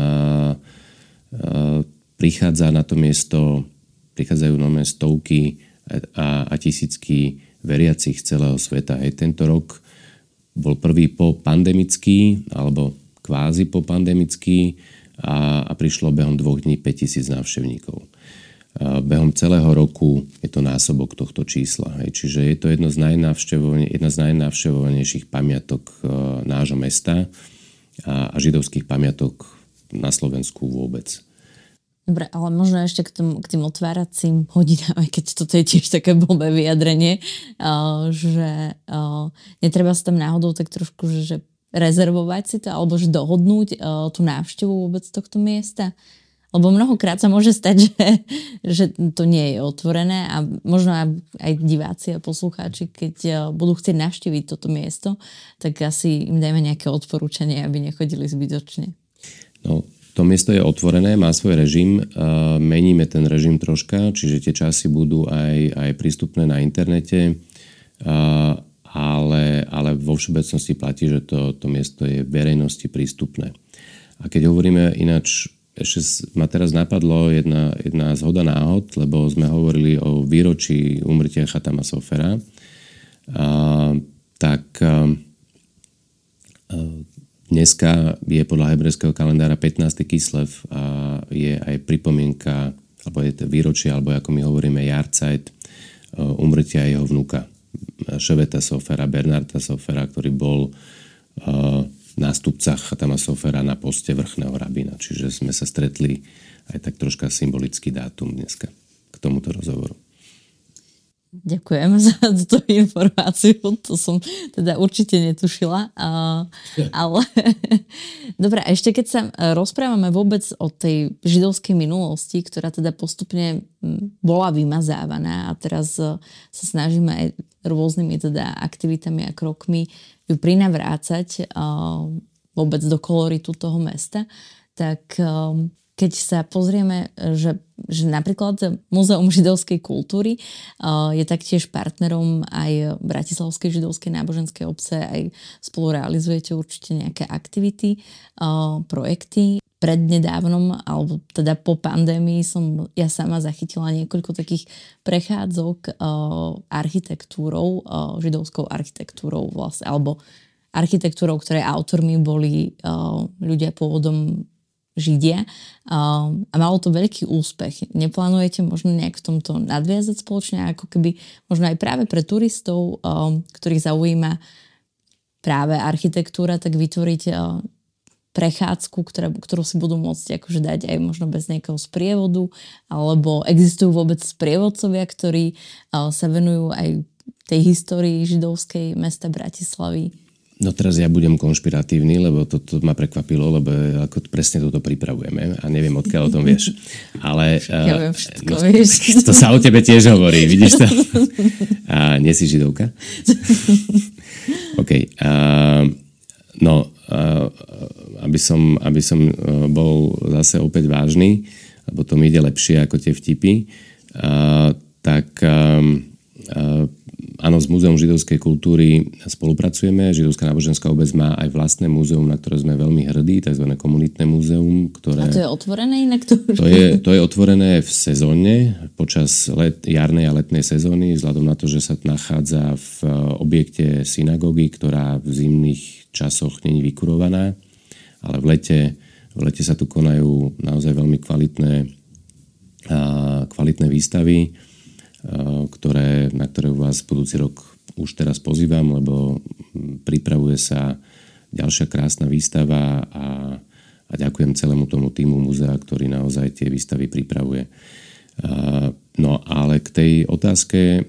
prichádza na to miesto, prichádzajú nové stovky a, a tisícky veriacich z celého sveta. Hej, tento rok bol prvý po pandemický, alebo kvázi po pandemický a, a prišlo behom dvoch dní päťtisíc návštevníkov. Behom celého roku je to násobok tohto čísla. Hej. Čiže je to jedno z jedna z najnavštevovanejších pamiatok nášho mesta a, a židovských pamiatok na Slovensku vôbec. Dobre, ale možno ešte k, tom, k tým otváracím hodinám, aj keď toto je tiež také blbé vyjadrenie, že netreba sa tam náhodou tak trošku, že rezervovať si to, alebo že dohodnúť tú návštevu vôbec tohto miesta. Lebo mnohokrát sa môže stať, že, že to nie je otvorené a možno aj diváci a poslucháči, keď budú chcieť navštíviť toto miesto, tak asi im dajme nejaké odporúčanie, aby nechodili zbytočne. No, to miesto je otvorené, má svoj režim, meníme ten režim troška, čiže tie časy budú aj, aj prístupné na internete, ale, ale vo všeobecnosti platí, že to, to miesto je verejnosti prístupné. A keď hovoríme ináč, ešte ma teraz napadlo jedna, jedna zhoda náhod, lebo sme hovorili o výročí úmrtia Chatama Sofera. A, tak a, a, dneska je podľa hebrejského kalendára pätnásteho Kislev a je aj pripomienka, alebo je to výročie, alebo ako my hovoríme Jahrzeit, úmrtia jeho vnuka Ševeta Sofera, Bernarda Sofera, ktorý bol a, nástupca Chatama Sofera na poste vrchného rabína. Čiže sme sa stretli aj tak troška symbolický dátum dneska k tomuto rozhovoru. Ďakujem za túto informáciu. To som teda určite netušila. Ale dobre, a ešte keď sa rozprávame vôbec o tej židovskej minulosti, ktorá teda postupne bola vymazávaná a teraz sa snažíme aj rôznymi teda aktivitami a krokmi ju prinavrácať uh, vôbec do koloritu toho mesta, tak um, keď sa pozrieme, že, že napríklad Múzeum židovskej kultúry uh, je taktiež partnerom aj Bratislavskej židovskej náboženskej obce, aj spolu realizujete určite nejaké aktivity, uh, projekty. prednedávnom, alebo teda po pandémii som ja sama zachytila niekoľko takých prechádzok uh, architektúrou, uh, židovskou architektúrou vlastne, alebo architektúrou, ktoré autormi boli uh, ľudia pôvodom Židia. Uh, a malo to veľký úspech. Neplánujete možno nejak v tomto nadviazať spoločne, ako keby možno aj práve pre turistov, uh, ktorých zaujíma práve architektúra, tak vytvoriť uh, prechádzku, ktorá, ktorú si budú môcť akože dať aj možno bez nejakého sprievodu, alebo existujú vôbec sprievodcovia, ktorí uh, sa venujú aj tej histórii židovskej mesta Bratislavy. No teraz ja budem konšpiratívny, lebo toto ma prekvapilo, lebo ako presne toto pripravujeme a neviem, odkiaľ o tom vieš. Ale ja viem všetko, no, vieš. To sa o tebe tiež hovorí, vidíš to? A nie si židovka? OK. Uh, no, uh, aby som, aby som bol zase opäť vážny, lebo to mi ide lepšie ako tie vtipy, uh, tak um, uh, áno, s Múzeom židovskej kultúry spolupracujeme. Židovská náboženská obec má aj vlastné múzeum, na ktoré sme veľmi hrdí, tzv. Komunitné múzeum, ktoré... A to je otvorené inak? To, to, je, to je otvorené v sezóne, počas let, jarnej a letnej sezóny, vzhľadom na to, že sa nachádza v objekte synagógy, ktorá v zimných časoch nie je vykurovaná, ale v lete, v lete sa tu konajú naozaj veľmi kvalitné, kvalitné výstavy, Ktoré, na ktoré vás budúci rok už teraz pozývam, lebo pripravuje sa ďalšia krásna výstava a, a ďakujem celému tomu týmu múzea, ktorý naozaj tie výstavy pripravuje. No ale k tej otázke,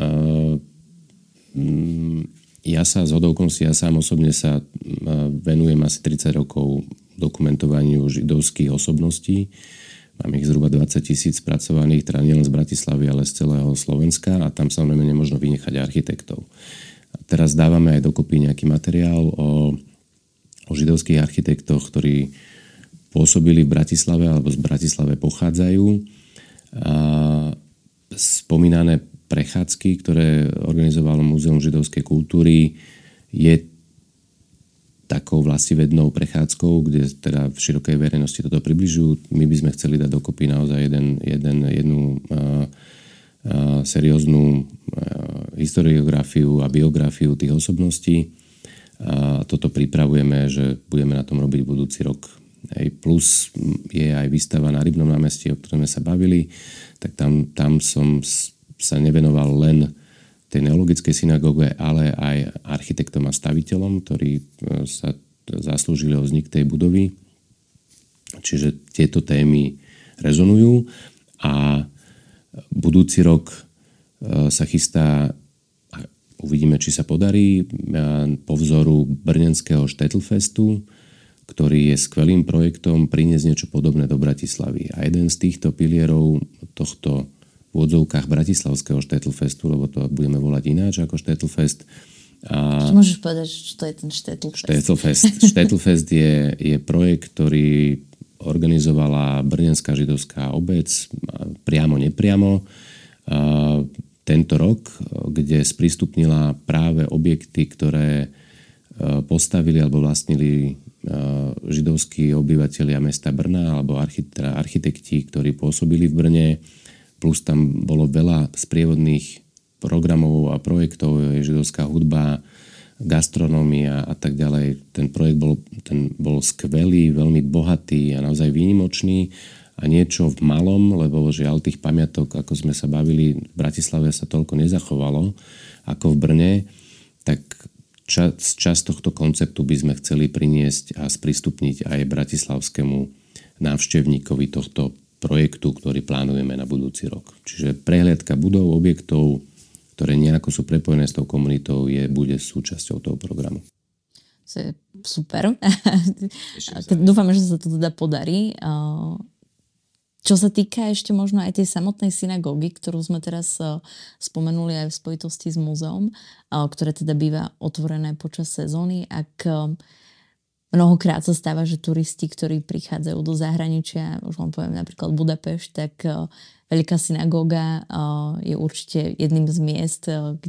ja sa z hodovkosti, ja sám osobne sa venujem asi tridsať rokov dokumentovaniu židovských osobností. Mám ich zhruba dvadsať tisíc spracovaných, teda nielen z Bratislavy, ale z celého Slovenska a tam samozrejme nemôžno vynechať architektov. A teraz dávame aj dokopy nejaký materiál o, o židovských architektoch, ktorí pôsobili v Bratislave alebo z Bratislave pochádzajú. A spomínané prechádzky, ktoré organizovalo Múzeum židovskej kultúry, je takou vlastivednou prechádzkou, kde teda v širokej verejnosti toto približujú. My by sme chceli dať dokopy naozaj jeden, jeden, jednu uh, uh, serióznu uh, historiografiu a biografiu tých osobností. A toto pripravujeme, že budeme na tom robiť budúci rok. Hej. Plus je aj výstava na Rybnom námestí, o ktorom sme sa bavili, tak tam, tam som sa nevenoval len tej neologickej synagóge, ale aj architektom a staviteľom, ktorí sa zaslúžili o vznik tej budovy. Čiže tieto témy rezonujú a budúci rok sa chystá, uvidíme, či sa podarí, po vzoru brněnského Štetlfestu, ktorý je skvelým projektom priniesť niečo podobné do Bratislavy. A jeden z týchto pilierov tohto v odzovkách bratislavského Štetlfestu, lebo to budeme volať ináč ako Štetlfest. A môžeš povedať, čo to je ten Štetlfest? Štetlfest, Štetlfest je, je projekt, ktorý organizovala brněnská židovská obec priamo, nepriamo. A tento rok, kde sprístupnila práve objekty, ktoré postavili alebo vlastnili židovskí obyvatelia mesta Brna alebo architekti, ktorí pôsobili v Brne. Plus tam bolo veľa sprievodných programov a projektov, židovská hudba, gastronómia a tak ďalej. Ten projekt bol, ten bol skvelý, veľmi bohatý a naozaj výnimočný a niečo v malom, lebo žiaľ tých pamiatok, ako sme sa bavili, v Bratislave sa toľko nezachovalo ako v Brne, tak čas, čas tohto konceptu by sme chceli priniesť a sprístupniť aj bratislavskému návštevníkovi tohto projektu, ktorý plánujeme na budúci rok. Čiže prehliadka budov, objektov, ktoré nejako sú prepojené s tou komunitou, je, bude súčasťou toho programu. To je super. Dúfame, že sa to teda podarí. Čo sa týka ešte možno aj tej samotnej synagógy, ktorú sme teraz spomenuli aj v spojitosti s múzeom, ktoré teda býva otvorené počas sezóny, ak mnohokrát sa stáva, že turisti, ktorí prichádzajú do zahraničia, už len poviem napríklad Budapešť, tak uh, Veľká synagóga uh, je určite jedným z miest, uh, kde, kde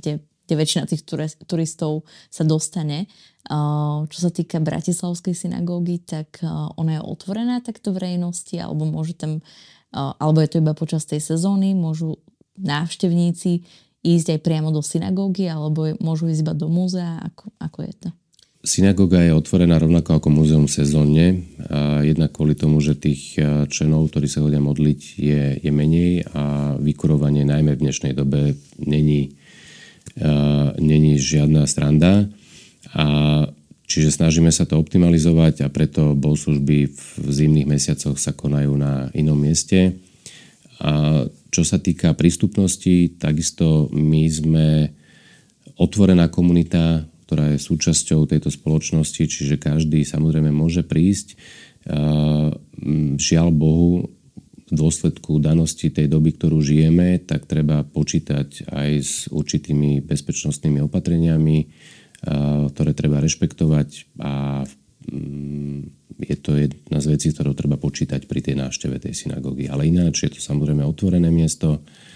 kde väčšina tých turistov sa dostane. Čo sa týka Bratislavskej synagógy, tak ona je otvorená takto verejnosti, alebo môže tam, alebo je to iba počas tej sezóny, môžu návštevníci ísť aj priamo do synagógy, alebo môžu ísť iba do múzea, ako, ako je to? Synagóga je otvorená rovnako ako múzeum sezónne. Jednak kvôli tomu, že tých členov, ktorí sa chodia modliť, je, je menej a vykurovanie najmä v dnešnej dobe není, není žiadna sranda. A čiže snažíme sa to optimalizovať a preto bohoslužby v zimných mesiacoch sa konajú na inom mieste. A čo sa týka prístupnosti, takisto my sme otvorená komunita, ktorá je súčasťou tejto spoločnosti, čiže každý samozrejme môže prísť. Žiaľ Bohu, v dôsledku danosti tej doby, ktorú žijeme, tak treba počítať aj s určitými bezpečnostnými opatreniami, ktoré treba rešpektovať a je to jedna z vecí, ktorou treba počítať pri tej návšteve tej synagógy. Ale ináč je to samozrejme otvorené miesto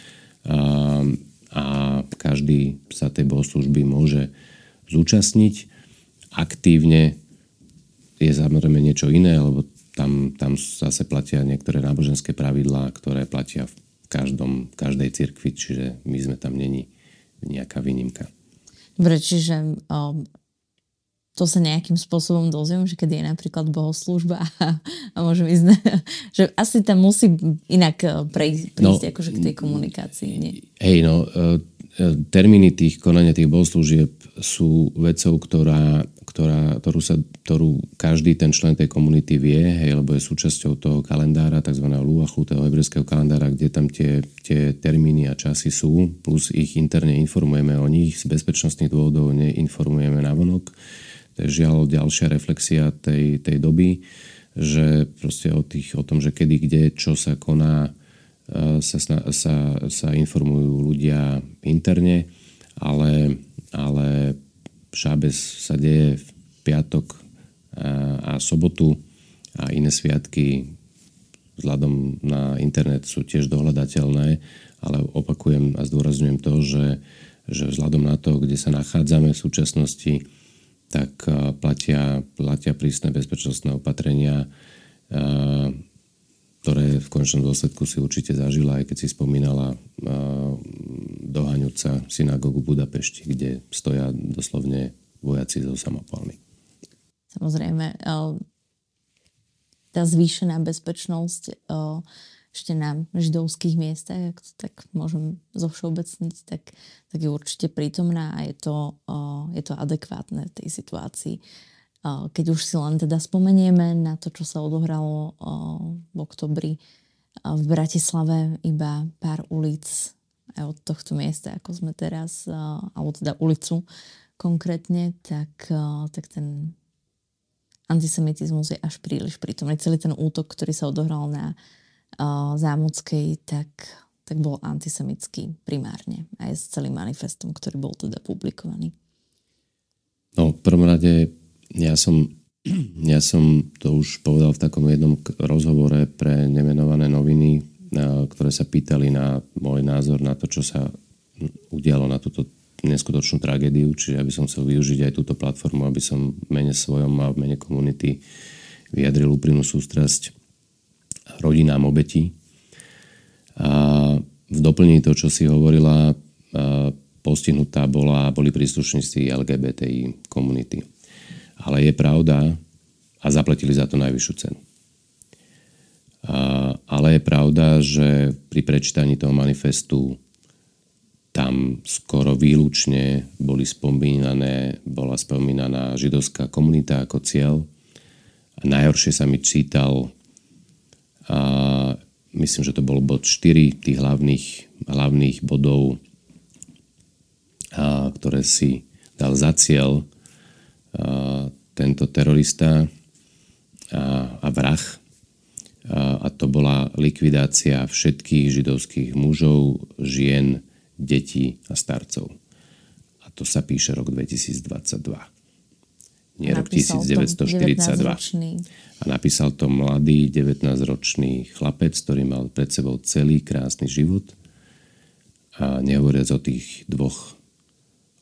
a každý sa tej bohoslužby môže zúčastniť. Aktívne je samozrejme niečo iné, lebo tam, tam zase platia niektoré náboženské pravidlá, ktoré platia v každom, v každej cirkvi, čiže my sme tam není nejaká výnimka. Dobre, čiže um, to sa nejakým spôsobom dozviem, že keď je napríklad bohoslúžba a, a môžem ísť, na, že asi tam musí inak prejsť, prísť no, akože k tej komunikácii, nie? Hej, no, termíny tých konania tých bohoslúžieb sú vecou, ktorá, ktorá, ktorú, sa, ktorú každý ten člen tej komunity vie, hej, lebo je súčasťou toho kalendára, tzv. Luachu, toho hebrejského kalendára, kde tam tie, tie termíny a časy sú, plus ich interne informujeme o nich, z bezpečnostných dôvodov neinformujeme navonok. To je žiaľ ďalšia reflexia tej, tej doby, že proste o, tých, o tom, že kedy, kde, čo sa koná, sa, sa, sa informujú ľudia interne, ale, ale šábes sa deje v piatok a, a sobotu a iné sviatky vzhľadom na internet sú tiež dohľadateľné, ale opakujem a zdôrazňujem to, že, že vzhľadom na to, kde sa nachádzame v súčasnosti, tak platia, platia prísne bezpečnostné opatrenia, ktoré v konečnom dôsledku si určite zažila, aj keď si spomínala doháňujúca synagógu v Budapešti, kde stoja doslovne vojaci so samopalmi. Samozrejme, tá zvýšená bezpečnosť ešte na židovských miestach, ak to tak môžem zovšeobecniť, tak, tak je určite prítomná a je to, je to adekvátne v tej situácii. Keď už si len teda spomenieme na to, čo sa odohralo v oktobri v Bratislave, iba pár ulic aj od tohto miesta, ako sme teraz, alebo teda ulicu konkrétne, tak, tak ten antisemitizmus je až príliš prítomný. Celý ten útok, ktorý sa odohral na Zámockej, tak, tak bol antisemický primárne aj s celým manifestom, ktorý bol teda publikovaný. No, v prvom rade Ja som, ja som to už povedal v takom jednom rozhovore pre nemenované noviny, ktoré sa pýtali na môj názor na to, čo sa udialo, na túto neskutočnú tragédiu, čiže aby som chcel využiť aj túto platformu, aby som v mene svojom a v mene komunity vyjadril úprimnú sústrasť rodinám obetí. A v doplnení to, čo si hovorila, postihnutá bola, boli príslušníci el gé bé té í komunity. Ale je pravda, a zaplatili za to najvyššiu cenu. A, ale je pravda, že pri prečítaní toho manifestu tam skoro výlučne boli spomínané, bola spomínaná židovská komunita ako cieľ. A najhoršie sa mi čítal, a myslím, že to bol bod štyri tých hlavných, hlavných bodov, a, ktoré si dal za cieľ tento terorista a, a vrah. A, a to bola likvidácia všetkých židovských mužov, žien, detí a starcov. A to sa píše rok dvetisícdvadsaťdva. Nie rok devätnásťstoštyridsaťdva. A napísal to mladý devätnásťročný chlapec, ktorý mal pred sebou celý krásny život. A nehovoriac o tých dvoch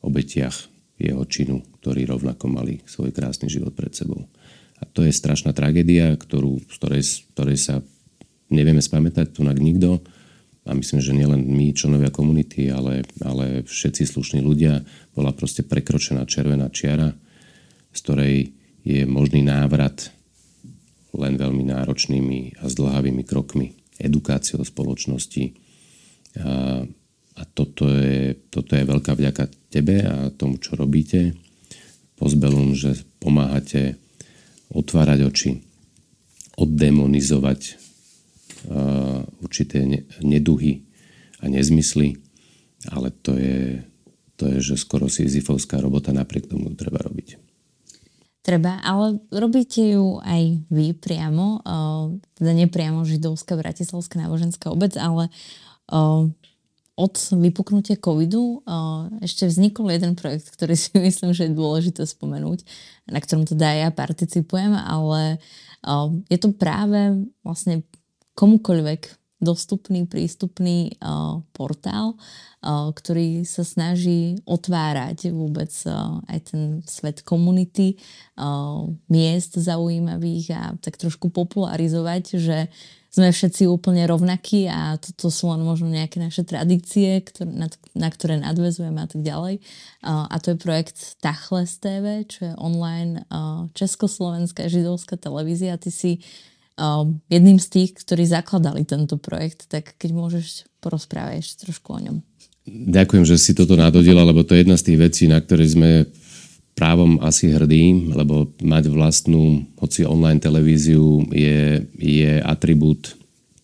obetiach jeho činu, ktorí rovnako mali svoj krásny život pred sebou. A to je strašná tragédia, ktorú, z ktorej, ktorej sa nevieme spamätať tunak nikto. A myslím, že nielen my, členovia komunity, ale, ale všetci slušní ľudia. Bola proste prekročená červená čiara, z ktorej je možný návrat len veľmi náročnými a zdĺhavými krokmi, edukáciou spoločnosti. A, a toto, je, toto je veľká vďaka tebe a tomu, čo robíte. Pozbelum, že pomáhate otvárať oči, oddemonizovať uh, určité neduhy a nezmysly, ale to je, to je, že skoro sizifovská robota, napriek tomu ju treba robiť. Treba, ale robíte ju aj vy priamo, uh, teda nepriamo Židovská bratislavská náboženská obec, ale uh, od vypuknutia covidu uh, ešte vznikol jeden projekt, ktorý si myslím, že je dôležité spomenúť, na ktorom teda aj ja participujem, ale uh, je to práve vlastne komukoľvek dostupný, prístupný uh, portál, uh, ktorý sa snaží otvárať vôbec uh, aj ten svet komunity, uh, miest zaujímavých a tak trošku popularizovať, že sme všetci úplne rovnakí a toto sú len možno nejaké naše tradície, ktoré, na, na ktoré nadväzujeme a tak ďalej. Uh, a to je projekt Tachles té vé, čo je online uh, československá židovská televízia. Ty si uh, jedným z tých, ktorí zakladali tento projekt, tak keď môžeš porozprávať ešte trošku o ňom. Ďakujem, že si toto nadhodila, lebo to je jedna z tých vecí, na ktoré sme právom asi hrdí, lebo mať vlastnú, hoci online televíziu je, je atribút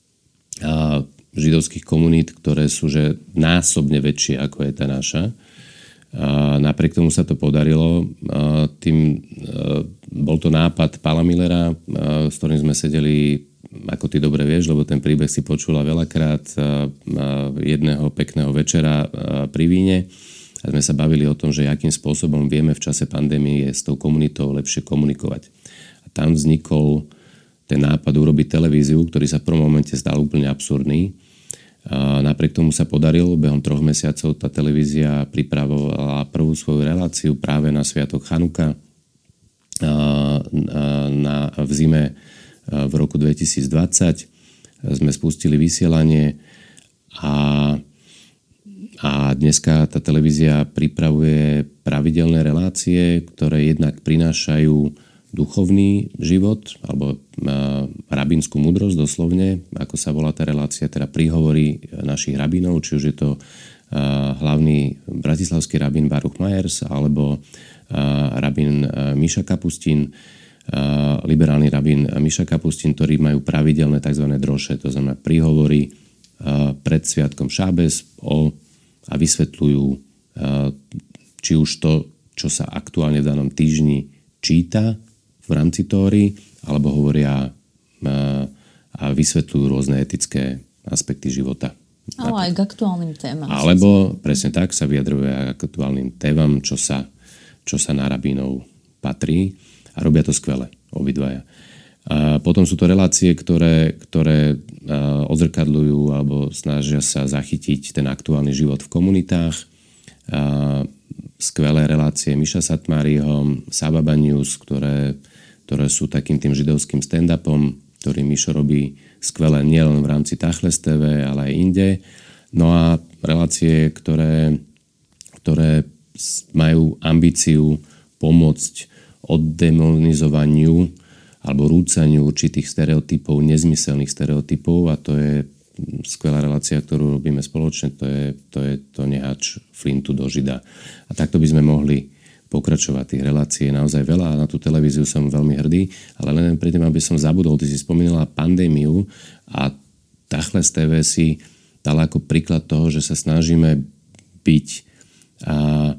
a, židovských komunít, ktoré sú že násobne väčšie, ako je tá naša. A napriek tomu sa to podarilo. A tým, a, bol to nápad Pála Millera, a, s ktorým sme sedeli, ako ty dobre vieš, lebo ten príbeh si počula veľakrát, a, a jedného pekného večera a, pri víne. A sme sa bavili o tom, že akým spôsobom vieme v čase pandémie s tou komunitou lepšie komunikovať. A tam vznikol ten nápad urobiť televíziu, ktorý sa v prvom momente zdal úplne absurdný. A napriek tomu sa podaril, behom troch mesiacov tá televízia pripravovala prvú svoju reláciu práve na sviatok Chanuka na, v zime v roku dvetisícdvadsať. Sme spustili vysielanie a A dneska tá televízia pripravuje pravidelné relácie, ktoré jednak prinášajú duchovný život, alebo rabínsku múdrosť doslovne, ako sa volá tá relácia, teda príhovory našich rabínov, či už je to hlavný bratislavský rabín Baruch Majers, alebo rabín Miša Kapustín, liberálny rabín Miša Kapustín, ktorí majú pravidelné tzv. Droše, to znamená príhovory pred sviatkom Šábes o a vysvetľujú či už to, čo sa aktuálne v danom týždni číta v rámci Tóry, alebo hovoria a vysvetľujú rôzne etické aspekty života. Ale aj k aktuálnym témam. Alebo presne tak sa vyjadrujú aj k aktuálnym témam, čo sa, čo sa na rabínov patrí a robia to skvele, obidvaja. A potom sú to relácie, ktoré, ktoré odzrkadľujú alebo snažia sa zachytiť ten aktuálny život v komunitách. A skvelé relácie Miša Satmáriho, Sababa News, ktoré, ktoré sú takým tým židovským stand-upom, ktorý Mišo robí skvelé nielen v rámci Tachles té vé, ale aj inde. No a relácie, ktoré, ktoré majú ambíciu pomôcť oddemonizovaniu alebo rúcaniu určitých stereotypov, nezmyselných stereotypov, a to je skvelá relácia, ktorú robíme spoločne, to je to, je to nehač flintu do žida. A takto by sme mohli pokračovať. Tých relácií je naozaj veľa a na tú televíziu som veľmi hrdý, ale len predtým, aby som zabudol, ty si spomínala pandémiu a Tachles té vé si dala ako príklad toho, že sa snažíme byť a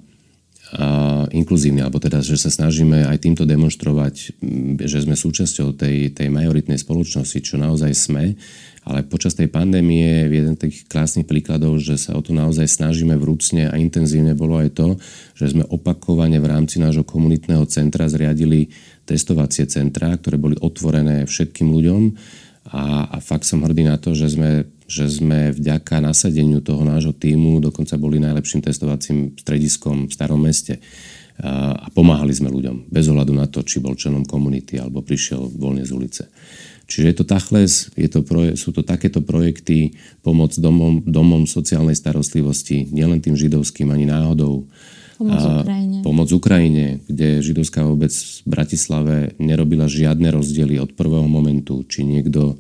a inkluzívne, alebo teda, že sa snažíme aj týmto demonštrovať, že sme súčasťou tej, tej majoritnej spoločnosti, čo naozaj sme, ale počas tej pandémie je jeden z tých krásnych príkladov, že sa o to naozaj snažíme vrúcne a intenzívne bolo aj to, že sme opakovane v rámci nášho komunitného centra zriadili testovacie centrá, ktoré boli otvorené všetkým ľuďom a, a fakt som hrdý na to, že sme, že sme vďaka nasadeniu toho nášho tímu dokonca boli najlepším testovacím strediskom v Starom meste. A pomáhali sme ľuďom, bez ohľadu na to, či bol členom komunity alebo prišiel voľne z ulice. Čiže je to tachles, je to proje, sú to takéto projekty, pomoc domom, domom sociálnej starostlivosti, nielen tým židovským ani náhodou. Pomoc Ukrajine. Pomoc Ukrajine, kde židovská obec v Bratislave nerobila žiadne rozdiely od prvého momentu, či niekto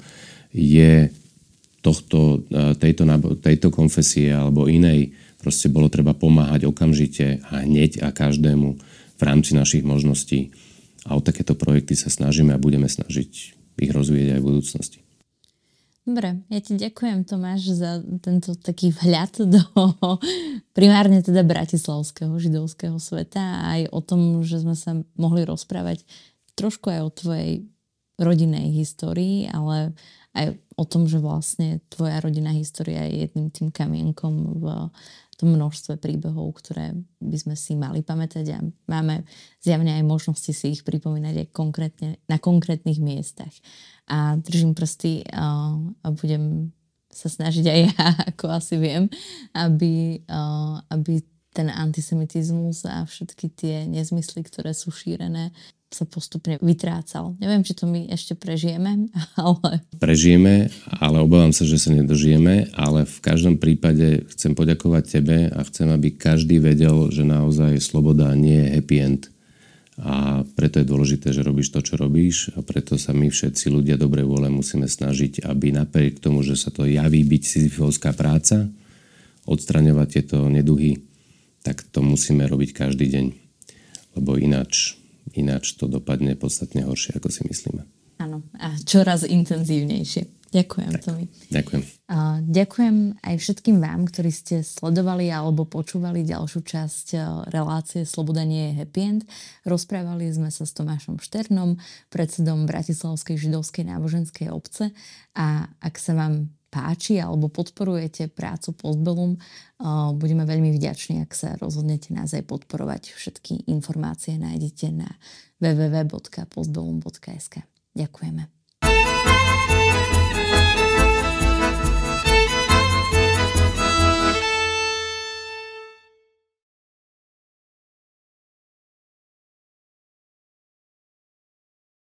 je tohto, tejto, tejto konfesie alebo inej. Proste bolo treba pomáhať okamžite a hneď a každému v rámci našich možností. A o takéto projekty sa snažíme a budeme snažiť ich rozvíjať aj v budúcnosti. Dobre, ja ti ďakujem, Tomáš, za tento taký vhľad do primárne teda bratislavského židovského sveta a aj o tom, že sme sa mohli rozprávať trošku aj o tvojej rodinnej histórii, ale aj o tom, že vlastne tvoja rodinná história je jedným tým kamienkom v tom množstve príbehov, ktoré by sme si mali pamätať a máme zjavne aj možnosti si ich pripomínať aj konkrétne, na konkrétnych miestach. A držím prsty a, a budem sa snažiť aj ja, ako asi viem, aby, a, aby ten antisemitizmus a všetky tie nezmysly, ktoré sú šírené, sa postupne vytrácal. Neviem, či to my ešte prežijeme, ale... Prežijeme, ale obávam sa, že sa nedožijeme, ale v každom prípade chcem poďakovať tebe a chcem, aby každý vedel, že naozaj sloboda nie je happy end. A preto je dôležité, že robíš to, čo robíš a preto sa my všetci ľudia dobrej vôle musíme snažiť, aby napriek tomu, že sa to javí byť sisyfovská práca, odstraňovať tieto neduhy, tak to musíme robiť každý deň. Lebo ináč Ináč to dopadne podstatne horšie, ako si myslíme. Áno, a čoraz intenzívnejšie. Ďakujem, tak, Tomi. Ďakujem. Uh, ďakujem aj všetkým vám, ktorí ste sledovali alebo počúvali ďalšiu časť relácie Sloboda nie je happy end. Rozprávali sme sa s Tomášom Šternom, predsedom Bratislavskej židovskej náboženskej obce a ak sa vám páči alebo podporujete prácu Postbellum, uh, budeme veľmi vďační, ak sa rozhodnete nás aj podporovať. Všetky informácie nájdete na w w w bodka postbellum bodka es ka. Ďakujeme.